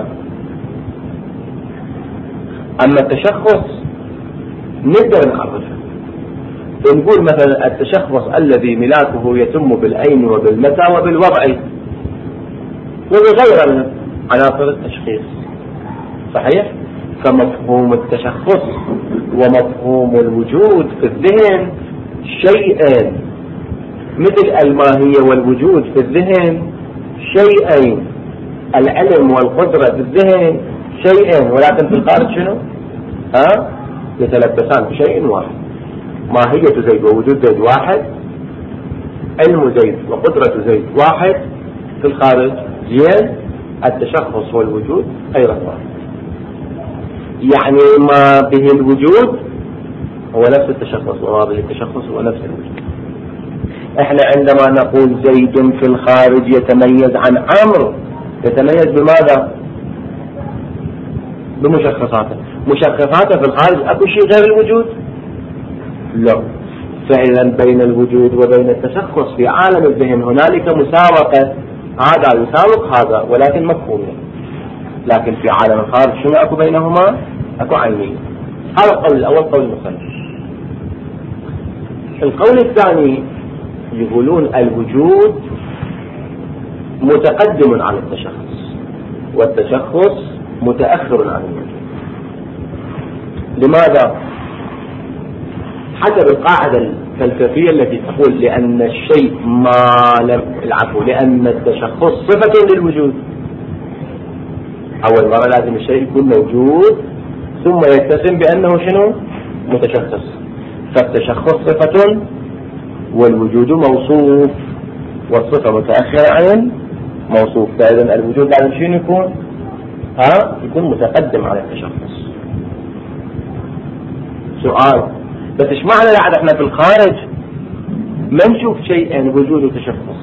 أما التشخص نقدر نعرفه، نقول مثلا التشخص الذي ملاكه يتم بالعين وبالمسى وبالوضع وبغير من عناصر التشخيص، صحيح؟ فمفهوم التشخص ومفهوم الوجود في الذهن شيئين، مثل الماهية والوجود في الذهن شيئين، العلم والقدرة في الذهن شيئين، ولكن في الخارج شنو؟ ها؟ يتلبسان بشيء واحد. ماهية زيد ووجود زيد واحد، علم زيد وقدرة زيد واحد، في الخارج زين التشخص والوجود أيضا واحد. يعني ما به الوجود هو نفس التشخص، وما به التشخص هو نفس الوجود. احنا عندما نقول زيد في الخارج يتميز عن عمرو، يتميز بماذا؟ بمشخصاته. مشخصاته في الخارج اكو شيء غير الوجود؟ لا. فإذا بين الوجود وبين التشخص في عالم الذهن هنالك مساوقة، هذا يساوق هذا ولكن مفهومه. لكن في عالم الخارج شنو اكو بينهما؟ اكو عينين. هذا القول الاول، قول المصنف. القول الثاني يقولون الوجود متقدم على التشخص والتشخص متأخر عن الوجود. لماذا؟ حسب القاعدة الفلسفية التي تقول لأن الشيء ما لم العفو لأن التشخص صفة للوجود. أول مرة لازم الشيء يكون موجود ثم يتسم بأنه شنو؟ متشخص. فالتشخص صفة والوجود موصوف، والصفة متأخرة عن موصوف. فإذا الوجود لازم شنو يكون؟ ها؟ يكون متقدم على التشخص. سؤال، بس ايش معنى قاعد احنا في الخارج ما نشوف شيئين وجود وتشخص؟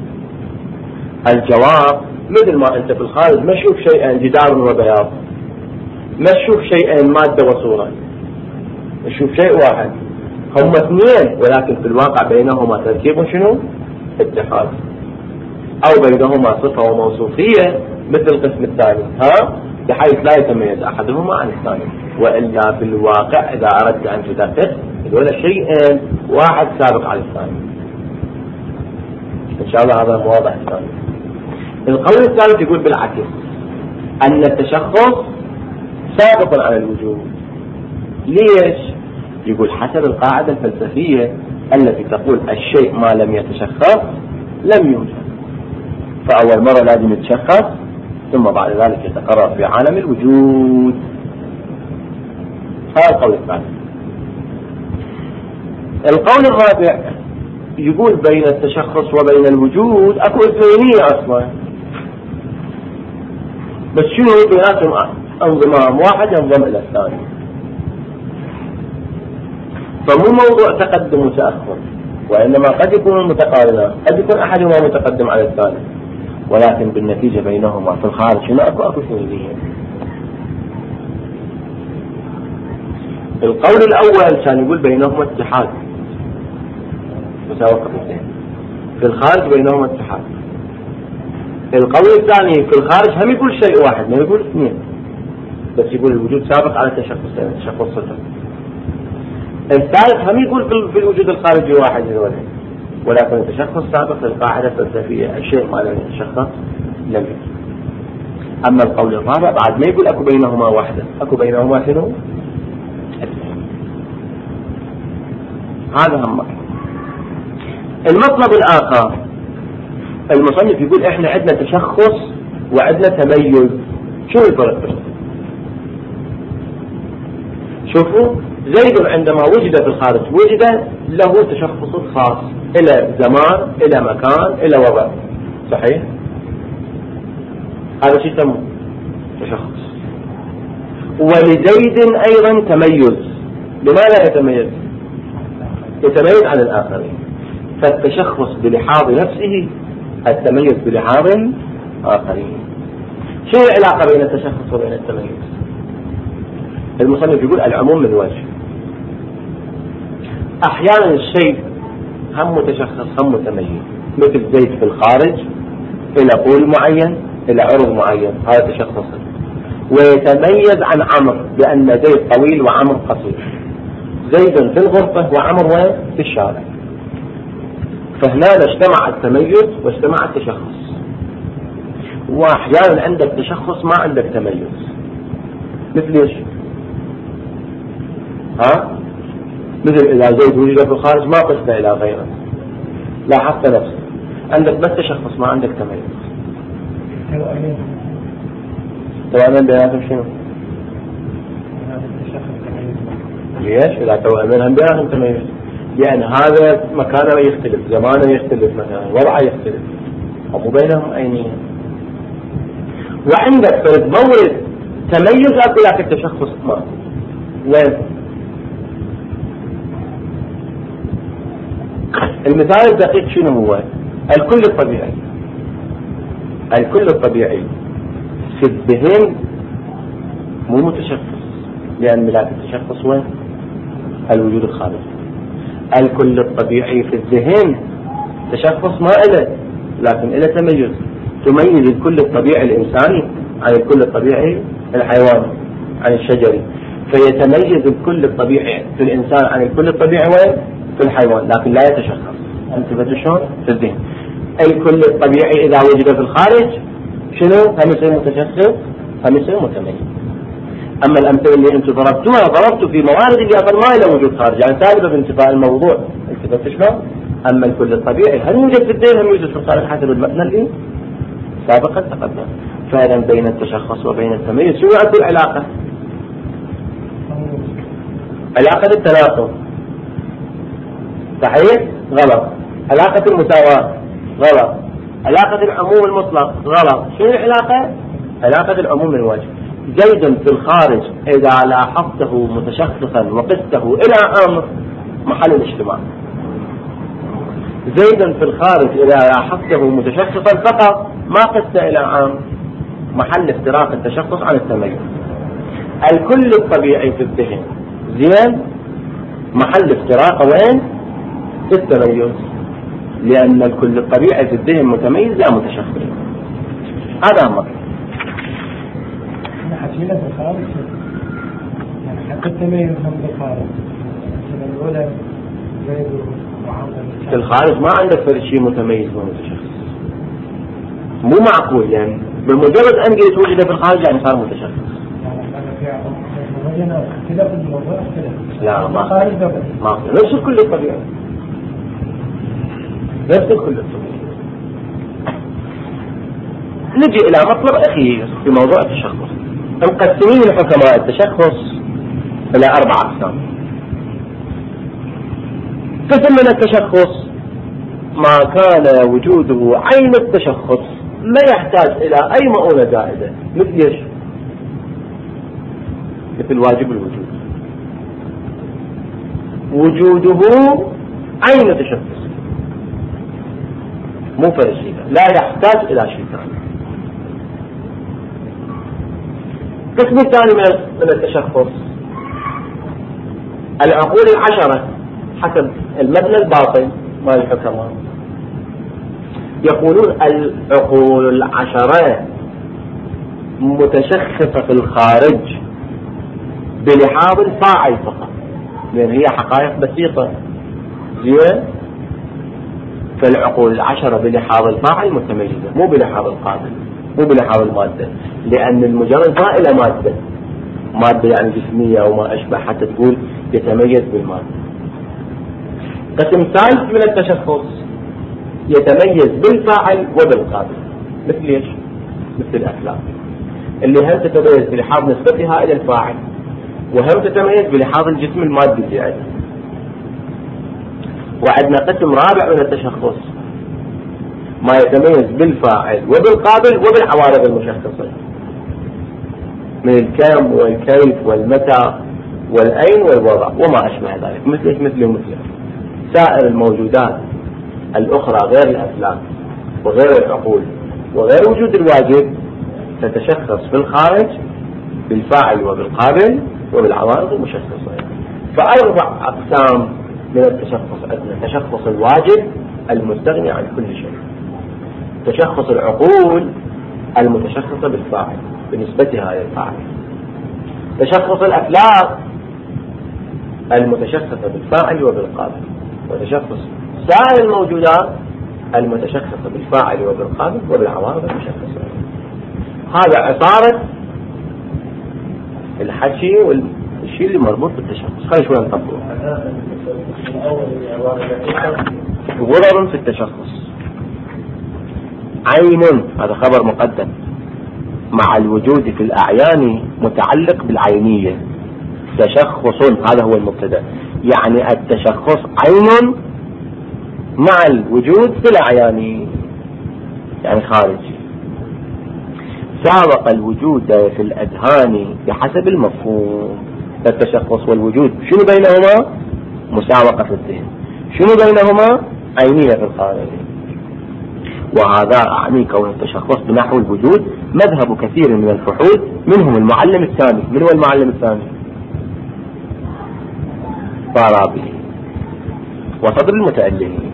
الجواب مثل ما انت في الخارج ما تشوف شيئين جدار وبياض، ما تشوف شيئين مادة وصورة، تشوف شيء واحد. هم اثنين ولكن في الواقع بينهما تركيب شنو؟ اتحاد. او بينهما صفة وموصوفية مثل القسم الثاني، ها؟ بحيث لا يتميز احدهما عن الثاني. والا في الواقع اذا اردت ان تدقق هذول شيئين واحد سابق على الثاني. ان شاء الله هذا واضح الثاني. القول الثالث يقول بالعكس، ان التشخص سابق على الوجود. ليش؟ يقول حسب القاعدة الفلسفية التي تقول الشيء ما لم يتشخص لم يوجد. فأول مرة لازم يتشخص ثم بعد ذلك يتقرر في عالم الوجود. هذا القول الثالث. القول الرابع يقول بين التشخص وبين الوجود اكو اثنينية اصلا، بس شنو بيناتهم انضمام واحد ينضم إلى الثاني. فمو موضوع تقدم وتأخر، وإنما قد يكون متقارنان، قد يكون أحدهما متقدم على الثاني، ولكن بالنتيجة بينهما في الخارج هنا أكو أكو شيء. القول الأول كان يقول بينهما اتحاد مساوقة اثنين، في الخارج بينهما اتحاد. القول الثاني في الخارج هم يقول شيء واحد، ما يقول اثنين، بس يقول الوجود سابق على تشخصين تشخص صفر. الثالث هم يقول في الوجود الخارجي واحد الولد، ولكن التشخص سابق للقاعدة الفلسفية الشيء ما لم يتشخص لم يكن. أما القول الرابع بعد ما يقول أكو بينهما واحدة، أكو بينهما شنو؟ هذا هم مطلب. المطلب الآخر المصنف يقول إحنا عندنا تشخص وعندنا تميز. شو الفرق بينهم؟ شوفوا، زيد عندما وجد في الخارج وجد له تشخص خاص، إلى زمان، إلى مكان، إلى وضع، صحيح؟ هذا شيء يسمى تشخص. ولزيد أيضا تميز. لماذا يتميز؟ يتميز عن الآخرين. فالتشخص بلحاظ نفسه، التميز بلحاظ آخرين. شو العلاقة بين التشخص وبين التميز؟ المصنف يقول العموم من وجه. أحيانا الشيء هم متشخص هم متميز، مثل زيد في الخارج إلى طول معين إلى عرض معين، هذا تشخص. ويتميز عن عمر بأن زيد طويل وعمر قصير، زيد في الغرفة وعمر وين؟ في الشارع. فهنا اجتمع التميز واجتمع التشخص. وأحيانا عندك تشخص ما عندك تميز، مثل ايش؟ ها؟ مثل إذا زيد وجد في الخارج ما قست إلى غيره، لاحظت نفسك عندك بس تشخص ما عندك تميز. توأمين بيناتهم شنو؟ ليش؟ إذا توأمين هم بيناتهم تميز، لأن هذا مكانه يختلف، زمانه يختلف، مثلا وضعه يختلف، ومو بينهم عينين. وعندك في المورد تميز أكو لكن التشخص ما. وين؟ المثال الدقيق شنو هو؟ الكل الطبيعي. الكل الطبيعي في الذهن مو متشخص، لأن ملاك التشخص وين؟ الوجود الخارجي. الكل الطبيعي في الذهن تشخص ما إله، لكن إله تميز. تميز الكل الطبيعي الإنساني عن الكل الطبيعي الحيواني عن الشجري، فيتميز الكل الطبيعي في الإنسان عن الكل الطبيعي وين؟ في الحيوان، لكن لا يتشخص. انتبهتوا شلون؟ في الذهن. الكل الطبيعي إذا وجد في الخارج شنو؟ هم يصير متشخص، هم يصير متميز. أما الأمثلة اللي أنتم ضربتوها ضربتوا في موارد اللي أصلا ما له وجود خارج، يعني سالبة بانتفاء الموضوع. انتبهتوا شلون؟ أما الكل الطبيعي هل يوجد في الذهن هم يوجد في الخارج حسب المبنى اللي سابقا تقدم. فعلا بين التشخص وبين التميز شو يعد العلاقة؟ علاقة التناقض، صحيح؟ غلط. علاقة المساواة، غلط. علاقة العموم المطلق، غلط. شو العلاقة؟ علاقة العموم من وجه. زيد في الخارج إذا لاحظته متشخصا وقسته إلى أمر محل الاجتماع. زيد في الخارج إذا لاحظته متشخصا فقط ما قست إلى عام محل افتراق التشخص عن التميز. الكل الطبيعي في الذهن زين محل افتراق وين؟ في التميز، لأن الكل الطبيعي في الذهن متميز لا متشخص. هذا أمر. احنا حكينا في الخارج يعني حتى التميز هم بالخارج الأولى زيد وعمر. في الخارج ما عندك فرق شيء متميز ومتشخص، مو معقول. يعني بمجرد أن جيت وجد في الخارج يعني صار متشخص. لا ما ما نفس الكل الطبيعي، نفس الكل الطبيعي. نجي إلى مطلب أخير في موضوع التشخص. مقسمين الحكماء التشخص إلى أربع أقسام. قسم من التشخص ما كان وجوده عين التشخص، لا يحتاج إلى أي مؤونة زائدة، مثل إيش؟ مثل واجب الوجود، وجوده عين تشخص مو فرق شيء، لا يحتاج إلى شيء ثاني. القسم الثاني من التشخص العقول العشرة حسب المبنى الباطن مال الحكماء، يقولون العقول العشرة متشخصة في الخارج بلحاظ الفاعل فقط، لأن هي حقائق بسيطة زين. فالعقول العشرة بلحاظ الفاعل متميزة مو بلحاظ القابل، مو بلحاظ المادة، لأن المجرد ما إلى مادة مادة يعني جسمية أو ما أشبه حتى تقول يتميز بالمادة. قسم ثالث من التشخص يتميز بالفاعل وبالقابل، مثل ايش؟ مثل الأفلام اللي هم تتميز بلحاظ نسبتها إلى الفاعل وهم تتميز بلحاظ الجسم المادي اللي عندها. وعندنا قسم رابع من التشخص ما يتميز بالفاعل وبالقابل وبالعوارض المشخصة، من الكم والكيف والمتى والأين والوضع وما أشبه ذلك، مثل مثل مثل سائر الموجودات الأخرى غير الأفلام وغير العقول وغير وجود الواجب تتشخص في الخارج بالفاعل وبالقابل وبالعوارض المشخصة. فأربع أقسام من التشخص عندنا: تشخص الواجب المستغني عن كل شيء، تشخص العقول المتشخصة بالفاعل بنسبتها للفاعل، تشخص الأفلاك المتشخصة بالفاعل وبالقابل، وتشخص سائر الموجودات المتشخصة بالفاعل وبالقابل وبالعوارض المشخصة. هذا عصارة الحكي والشيء اللي مربوط بالتشخص. خلي شوي نطبقه. غرر في التشخص: عين، هذا خبر مقدم، مع الوجود في الأعيان متعلق بالعينية. تشخص، هذا هو المبتدأ، يعني التشخص عين مع الوجود في الأعيان يعني خارجي. سابق الوجود في الأذهان بحسب المفهوم. التشخص والوجود شنو بينهما؟ مساوقة في الذهن. شنو بينهما؟ عينية في الخارج. وهذا أعني كون التشخص بنحو الوجود مذهب كثير من الفحول، منهم المعلم الثاني. من هو المعلم الثاني؟ فارابي وصدر المتألهين.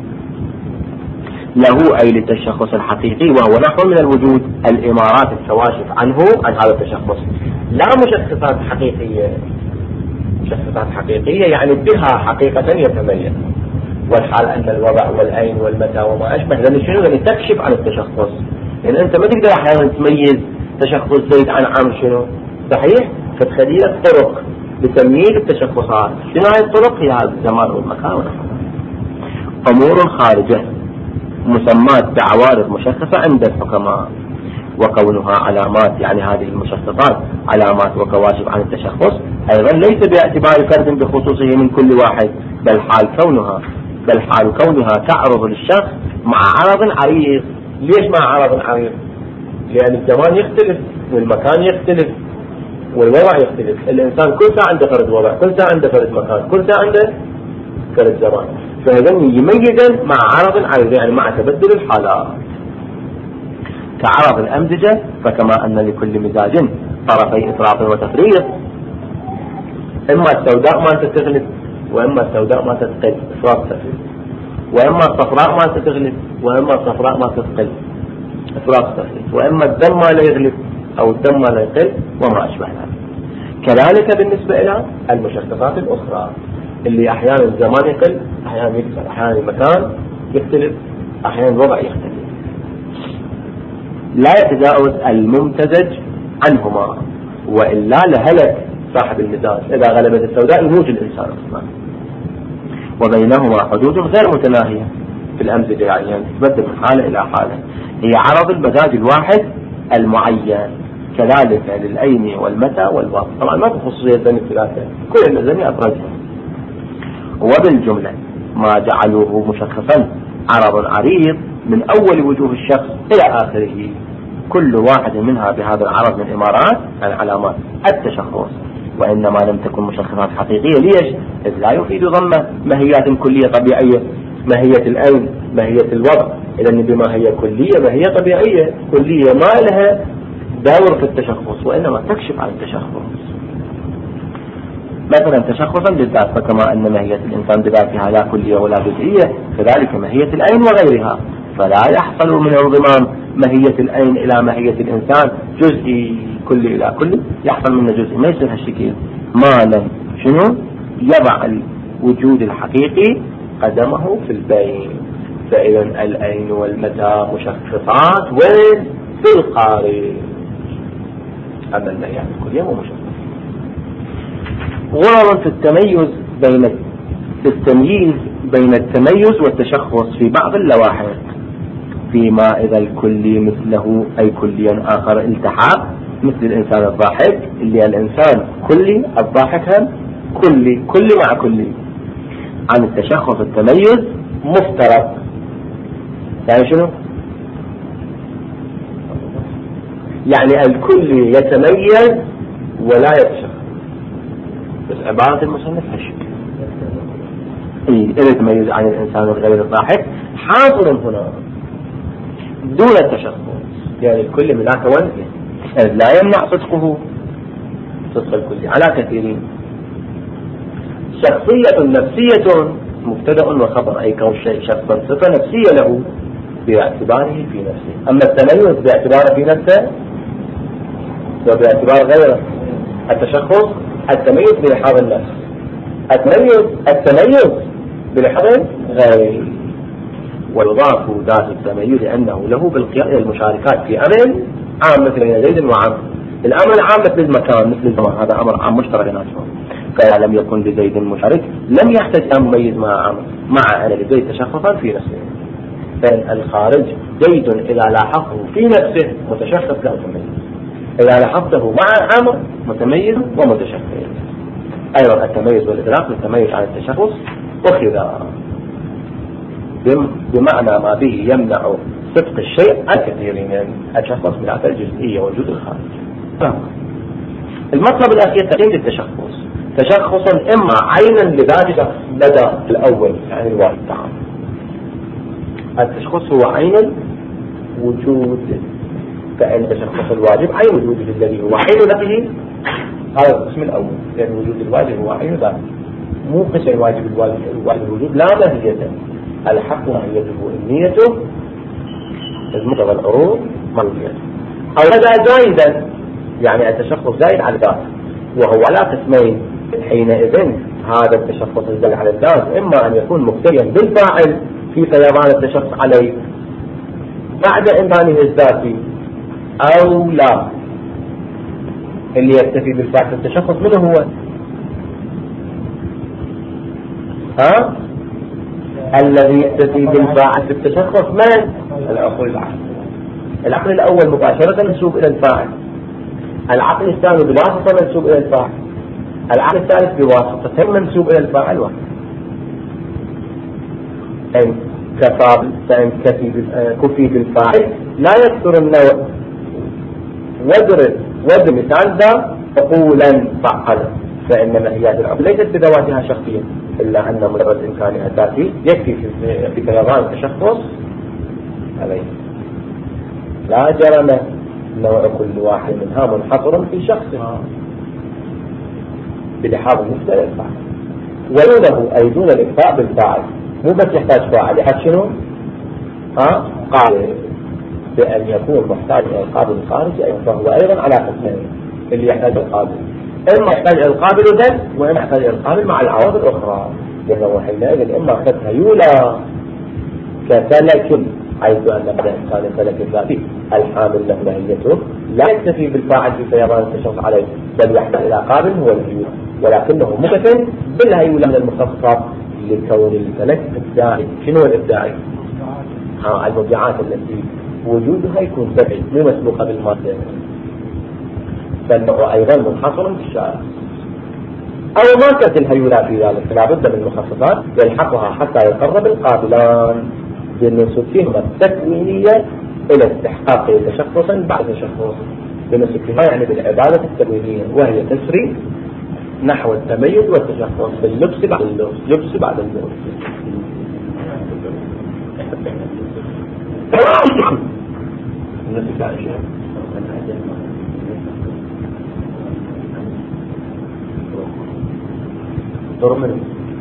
له أي للتشخص الحقيقي، وهو نحو من الوجود الإمارات الكواشف عنه عن هذا التشخص، لا مشخصات حقيقية. مشخصات حقيقية يعني بها حقيقة يتميز، والحال أن الوضع والأين والمتى وما أشبه، لأن شنو يعني تكشف عن التشخص. يعني أنت ما تقدر أحيانا تميز تشخص زيد عن عام شنو صحيح، فتخليلك طرق لتمييز التشخصات. شنو هاي الطرق؟ هي هذا الزمان والمكان ونحو. أمور خارجة مسمات بعوارض مشخصة عند الحكماء، وكونها علامات، يعني هذه المشخصات علامات وكواشف عن التشخص، أيضا ليس باعتبار فرد بخصوصه من كل واحد، بل حال كونها بل حال كونها تعرض للشخص مع عرض عريض. ليش مع عرض عريض؟ لأن الزمان يختلف والمكان يختلف والوضع يختلف. الإنسان كل ساعة عنده فرد وضع، كل ساعة عنده فرد مكان، كل ساعة عنده فرد زمان، فإذا يميزا مع عرض عريض يعني مع تبدل الحالات. كعرض الأمزجة، فكما أن لكل مزاج طرفي إطراف وتفريط، إما السوداء ما تتغلب وإما السوداء ما تتقل إفراط تفريط، وإما الصفراء ما تتغلب وإما الصفراء ما تتقل إفراط تفريط، وإما الدم ما لا يغلب أو الدم ما لا يقل وما أشبه ذلك. كذلك بالنسبة إلى المشخصات الأخرى اللي أحيانا الزمان يقل، أحيانا يكثر، أحيانا المكان يختلف، أحيانا الوضع يختلف، لا يتجاوز الممتزج عنهما، وإلا لهلك صاحب المزاج. إذا غلبت السوداء يموت الإنسان أصلا. وبينهما حدود غير متناهية في الأمزجة، يعني تتبدل من حالة إلى حالة. هي عرض المزاج الواحد المعين، كذلك للأين والمتى والوقت. طبعا ما بخصوصية الزمن الثلاثة، كل الزمن أبرزهم. وبالجملة ما جعلوه مشخصا عرض عريض من أول وجوه الشخص إلى آخره، كل واحد منها بهذا العرض من إمارات العلامات التشخص، وإنما لم تكن مشخصات حقيقية. ليش؟ إذ لا يفيد ضم ماهيات كلية طبيعية، ماهية العين، ماهية الوضع. إذن بماهية كلية ماهية طبيعية كلية ما لها دور في التشخص، وإنما تكشف عن التشخص. مثلا تشخصا للذات، فكما أن ماهية الإنسان بذاتها لا كلية ولا جزئية، كذلك ماهية العين وغيرها. فلا يحصل من انضمام ماهية العين إلى ماهية الإنسان جزئي كلي إلى كلي، يحصل منه جزئي، ما يصير هالشكل ما لم شنو يضع الوجود الحقيقي قدمه في البين. فإذا العين والمتاع مشخصات وين؟ في الخارج. أما الماهيات الكلية مو مشخصة. غرض في التميز بين التمييز بين التميز والتشخص في بعض اللواحق، فيما إذا الكلي مثله أي كليا آخر التحق، مثل الإنسان الضاحك اللي الإنسان كلي، الضاحك هم كلي، كلي مع كلي. عن التشخص التميز مفترض. يعني شنو؟ يعني الكلي يتميز ولا يتشخص، بس عبارة المصنف هالشكل. إيه يتميز عن الإنسان الغير الضاحك حاضر هنا دون التشخص، يعني الكل من ذاك وين لا يمنع صدقه، صدق الكل على كثيرين. شخصية نفسية مبتدأ وخبر، أي كون شيء شخصا صفة نفسية له باعتباره في نفسه. أما التميز باعتباره في نفسه وباعتبار غيره. التشخص التميز بلحاظ النفس، التميز التميز بلحاظ غيره. ويضاف ذات التميز لأنه له بالقيام إلى المشاركات في أمر عام مثل زيد وعمر. الأمر العام مثل المكان مثل الزمان، هذا أمر عام مشترك بيناتهم. فإذا لم يكن لزيد مشارك لم يحتاج أن يميز مع عمر، مع أن لزيد تشخصا في نفسه. فإن الخارج زيد إذا لاحظه في نفسه متشخص لا متميز، إذا لاحظته مع عمر متميز ومتشخص. أيضا التميز والإدراك والتميز عن التشخص وخذا بمعنى ما به يمنع صدق الشيء الكثير من التشخص من عدم الجزئية وجود الخارج. المطلب الأخير تقييم التشخص، تشخصا إما عينا لذات لدى الأول يعني الواحد تعالى. التشخص هو عين وجود، فإن التشخص الواجب عين وجوده الذي هو عين ذاته، هذا القسم الأول، لأن يعني وجود الواجب هو عين ذاته، مو قسم الواجب الواجب الواجب الوجود لا ماهيته، الحق ماهيته النيته المقتضى العروض مرضية. أو هذا زائدا يعني التشخص زائد على الذات، وهو على قسمين حينئذ. هذا التشخص الزائد على الذات إما أن يكون مقتضيا بالفاعل في فيضان التشخص عليه بعد إمكانه الذاتي، أو لا اللي يكتفي بالفاعل في التشخص منه هو ها الذي يكتفي بالفاعل في التشخص من العقل العقل العقل الأول مباشرة منسوب إلى الفاعل، العقل الثاني بواسطة منسوب إلى الفاعل، العقل الثالث بواسطتين منسوب إلى الفاعل واحد. إن كفى فإن كفي بالفاعل لا يكثر النوع وضرب وضرب مثال ذا فقولا فعلا، فإن ماهيات العقل ليست بذواتها شخصية إلا أن مجرد إمكانها الذاتي يكفي في فيضان التشخص عليه. لا جرم نوع كل واحد منها منحصر في شخصها بلحاظ مثل الفاعل، ولونه أي دون الإكفاء بالفاعل، مو بس يحتاج فاعل، يحتاج شنو؟ ها قابل، بأن يكون محتاج إلى القابل الخارجي أيضا، فهو أيضا على قسمين اللي يحتاج القابل، إما يحتاج القابل ذات وإما يحتاج القابل مع العوامل الأخرى، لأنه حينئذ إما فتح يولى كسلك حيث أن بعد إنسان السلك الذاتي الحامل له ماهيته لا يكتفي بالفاعل في فيضان التشخص عليه، بل يحتاج إلى قابل هو الهيولى، ولكنه مكتفي بالهيولى من المخصصات لكون الفلك إبداعي. شنو الإبداعي؟ ها المبدعات التي وجودها يكون بدعي مو مسبوقة بالمادة، فالنوع أيضا منحصر في الشارع. أو ما كانت الهيولى في ذلك، فلا بد من مخصصات يلحقها حتى يقرب القابلان بالنسبة فيهما التكوينية إلى استحقاق تشخصا بعد تشخص بمسكها، يعني بالعبادة التمويلية، وهي تسري نحو التميز والتشخص باللبس بعد اللبس، لبس بعد اللبس. نفس الشيء ضرمني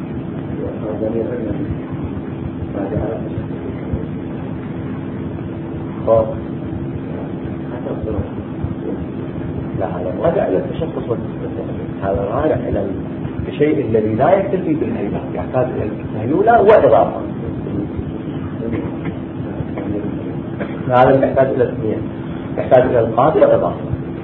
خاص لا، هذا راجع إلى التشخص والتستثناء، هذا راجع إلى الشيء الذي لا يكتفي بالهيئة، يحتاج إلى التهيئة وإضافة. هذا يحتاج إلى الاثنين، يحتاج إلى القاضي وإضافة.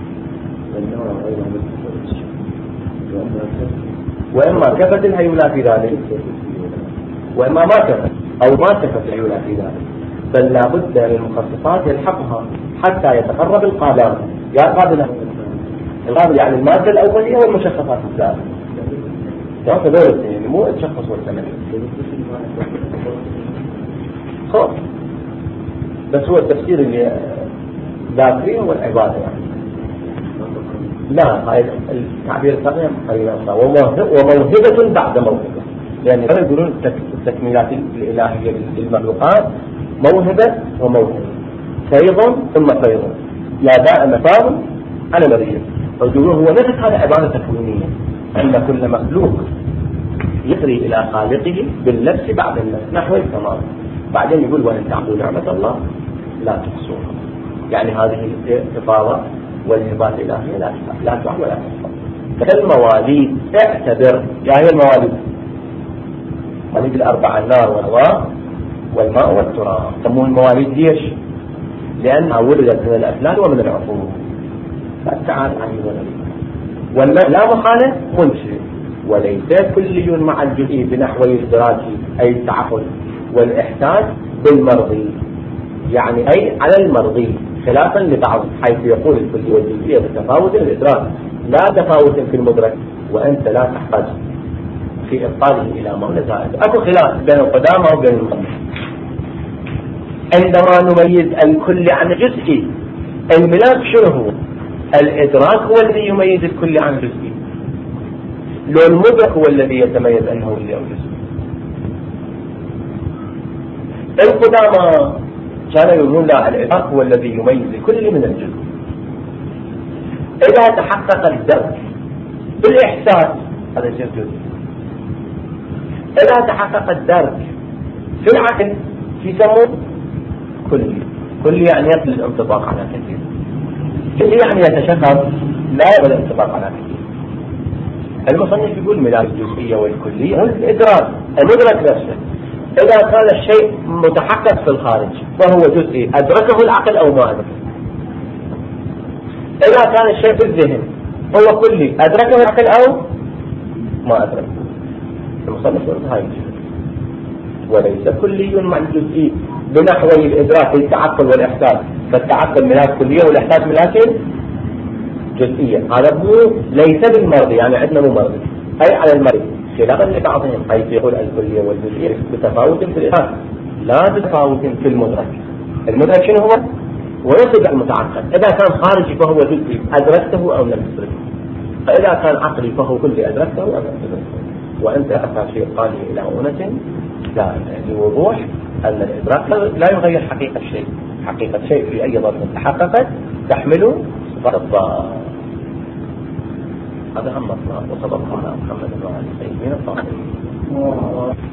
وإما كفت الهيولى في ذلك وإما ما كفت أو ما كفت الهيولى في ذلك، بل لا بد من المخصصات يلحقها حتى يتقرب القابل. يا قابل القابل يعني المادة الأولية والمشخصات الثالثة، يعني دول الاثنين، مو التشخص والتمييز. خلاص، بس هو التفسير اللي ذاكرين هو العبادة يعني. لا، هاي التعبير الثاني وموهبة بعد موهبة، يعني كانوا يقولون التكميلات الإلهية للمخلوقات موهبة وموهبة، فيض ثم فيض، لا دائما فاض على مريض. فيقولون هو نفس هذا عبادة تكوينية، أن كل مخلوق يسري إلى خالقه باللبس بعد اللبس نحو التمام. بعدين يقول وإن تعبدوا نعمة الله لا تحصوها، يعني هذه الإفاضة والهبات الإلهية لا لا تعد ولا تحصى. فالمواليد اعتبر، يا هي المواليد مواليد الأربعة، النار والهواء والماء والتراب. سموه المواليد ليش؟ لأنها ولدت من الأفلاك ومن العقول، فالتعال عن الولد. والماء لا محالة منشئ، وليس كلي مع الجزئي بنحو الإدراك أي التعقل والإحساس بالمرضي، يعني أي على المرضي، خلافا لبعض حيث يقول الكلي والجزئية بتفاوت الإدراك لا تفاوت في المدرك، وأنت لا تحتاج في إبطاله إلى معنى زائد. أكو خلاف بين القدامى وبين المقدمة. عندما نميز الكل عن الجزئي، الملاك شنو هو؟ الإدراك هو الذي يميز الكل عن الجزئي، لو المدرك هو الذي يتميز أنه اللي الجزئي. القدامى كانوا يقولون لا، الإدراك هو الذي يميز الكل من الجزء. إذا تحقق الدرك بالإحساس هذا الجزء، إذا تحقق الدرك في العقل يسمون كلي. كلي يعني يقبل الانطباق على كثير، كلي يعني يتشخص لا يقبل الانطباق على كثير. المصنف يقول ملاك الجزئية والكلية هو الإدراك، المدرك نفسه. إذا كان الشيء متحقق في الخارج فهو جزئي، أدركه العقل أو ما أدركه. إذا كان الشيء في الذهن هو كلي، أدركه العقل أو ما أدركه. المصنف يقول هاي وليس كلي مع الجزئي بنحو الإدراك التعقل والإحساس، فالتعقل ملاك كلية والإحساس ملاك جزئية. هذا هو ليس بالمرضي، يعني عندنا مو مرضي أي على المرضي، خلافا لبعضهم حيث يقول الكلية والجزئية بتفاوت في الإدراك لا بتفاوت في المدرك. المدرك شنو هو؟ ويصل المتعقل. إذا كان خارجي فهو جزئي، أدركته أو لم تدركه. فإذا كان عقلي فهو كلي، أدركته أو لم تدركه. وأنت أخذ شيء قال إلى أونة لا لوضوح أن الإدراك لا يغير حقيقة شيء. حقيقة شيء في أي ظرف تحققت تحمله صفات الضار. هذا هم مطلع. وصلى الله على محمد وعلى آله وصحبه.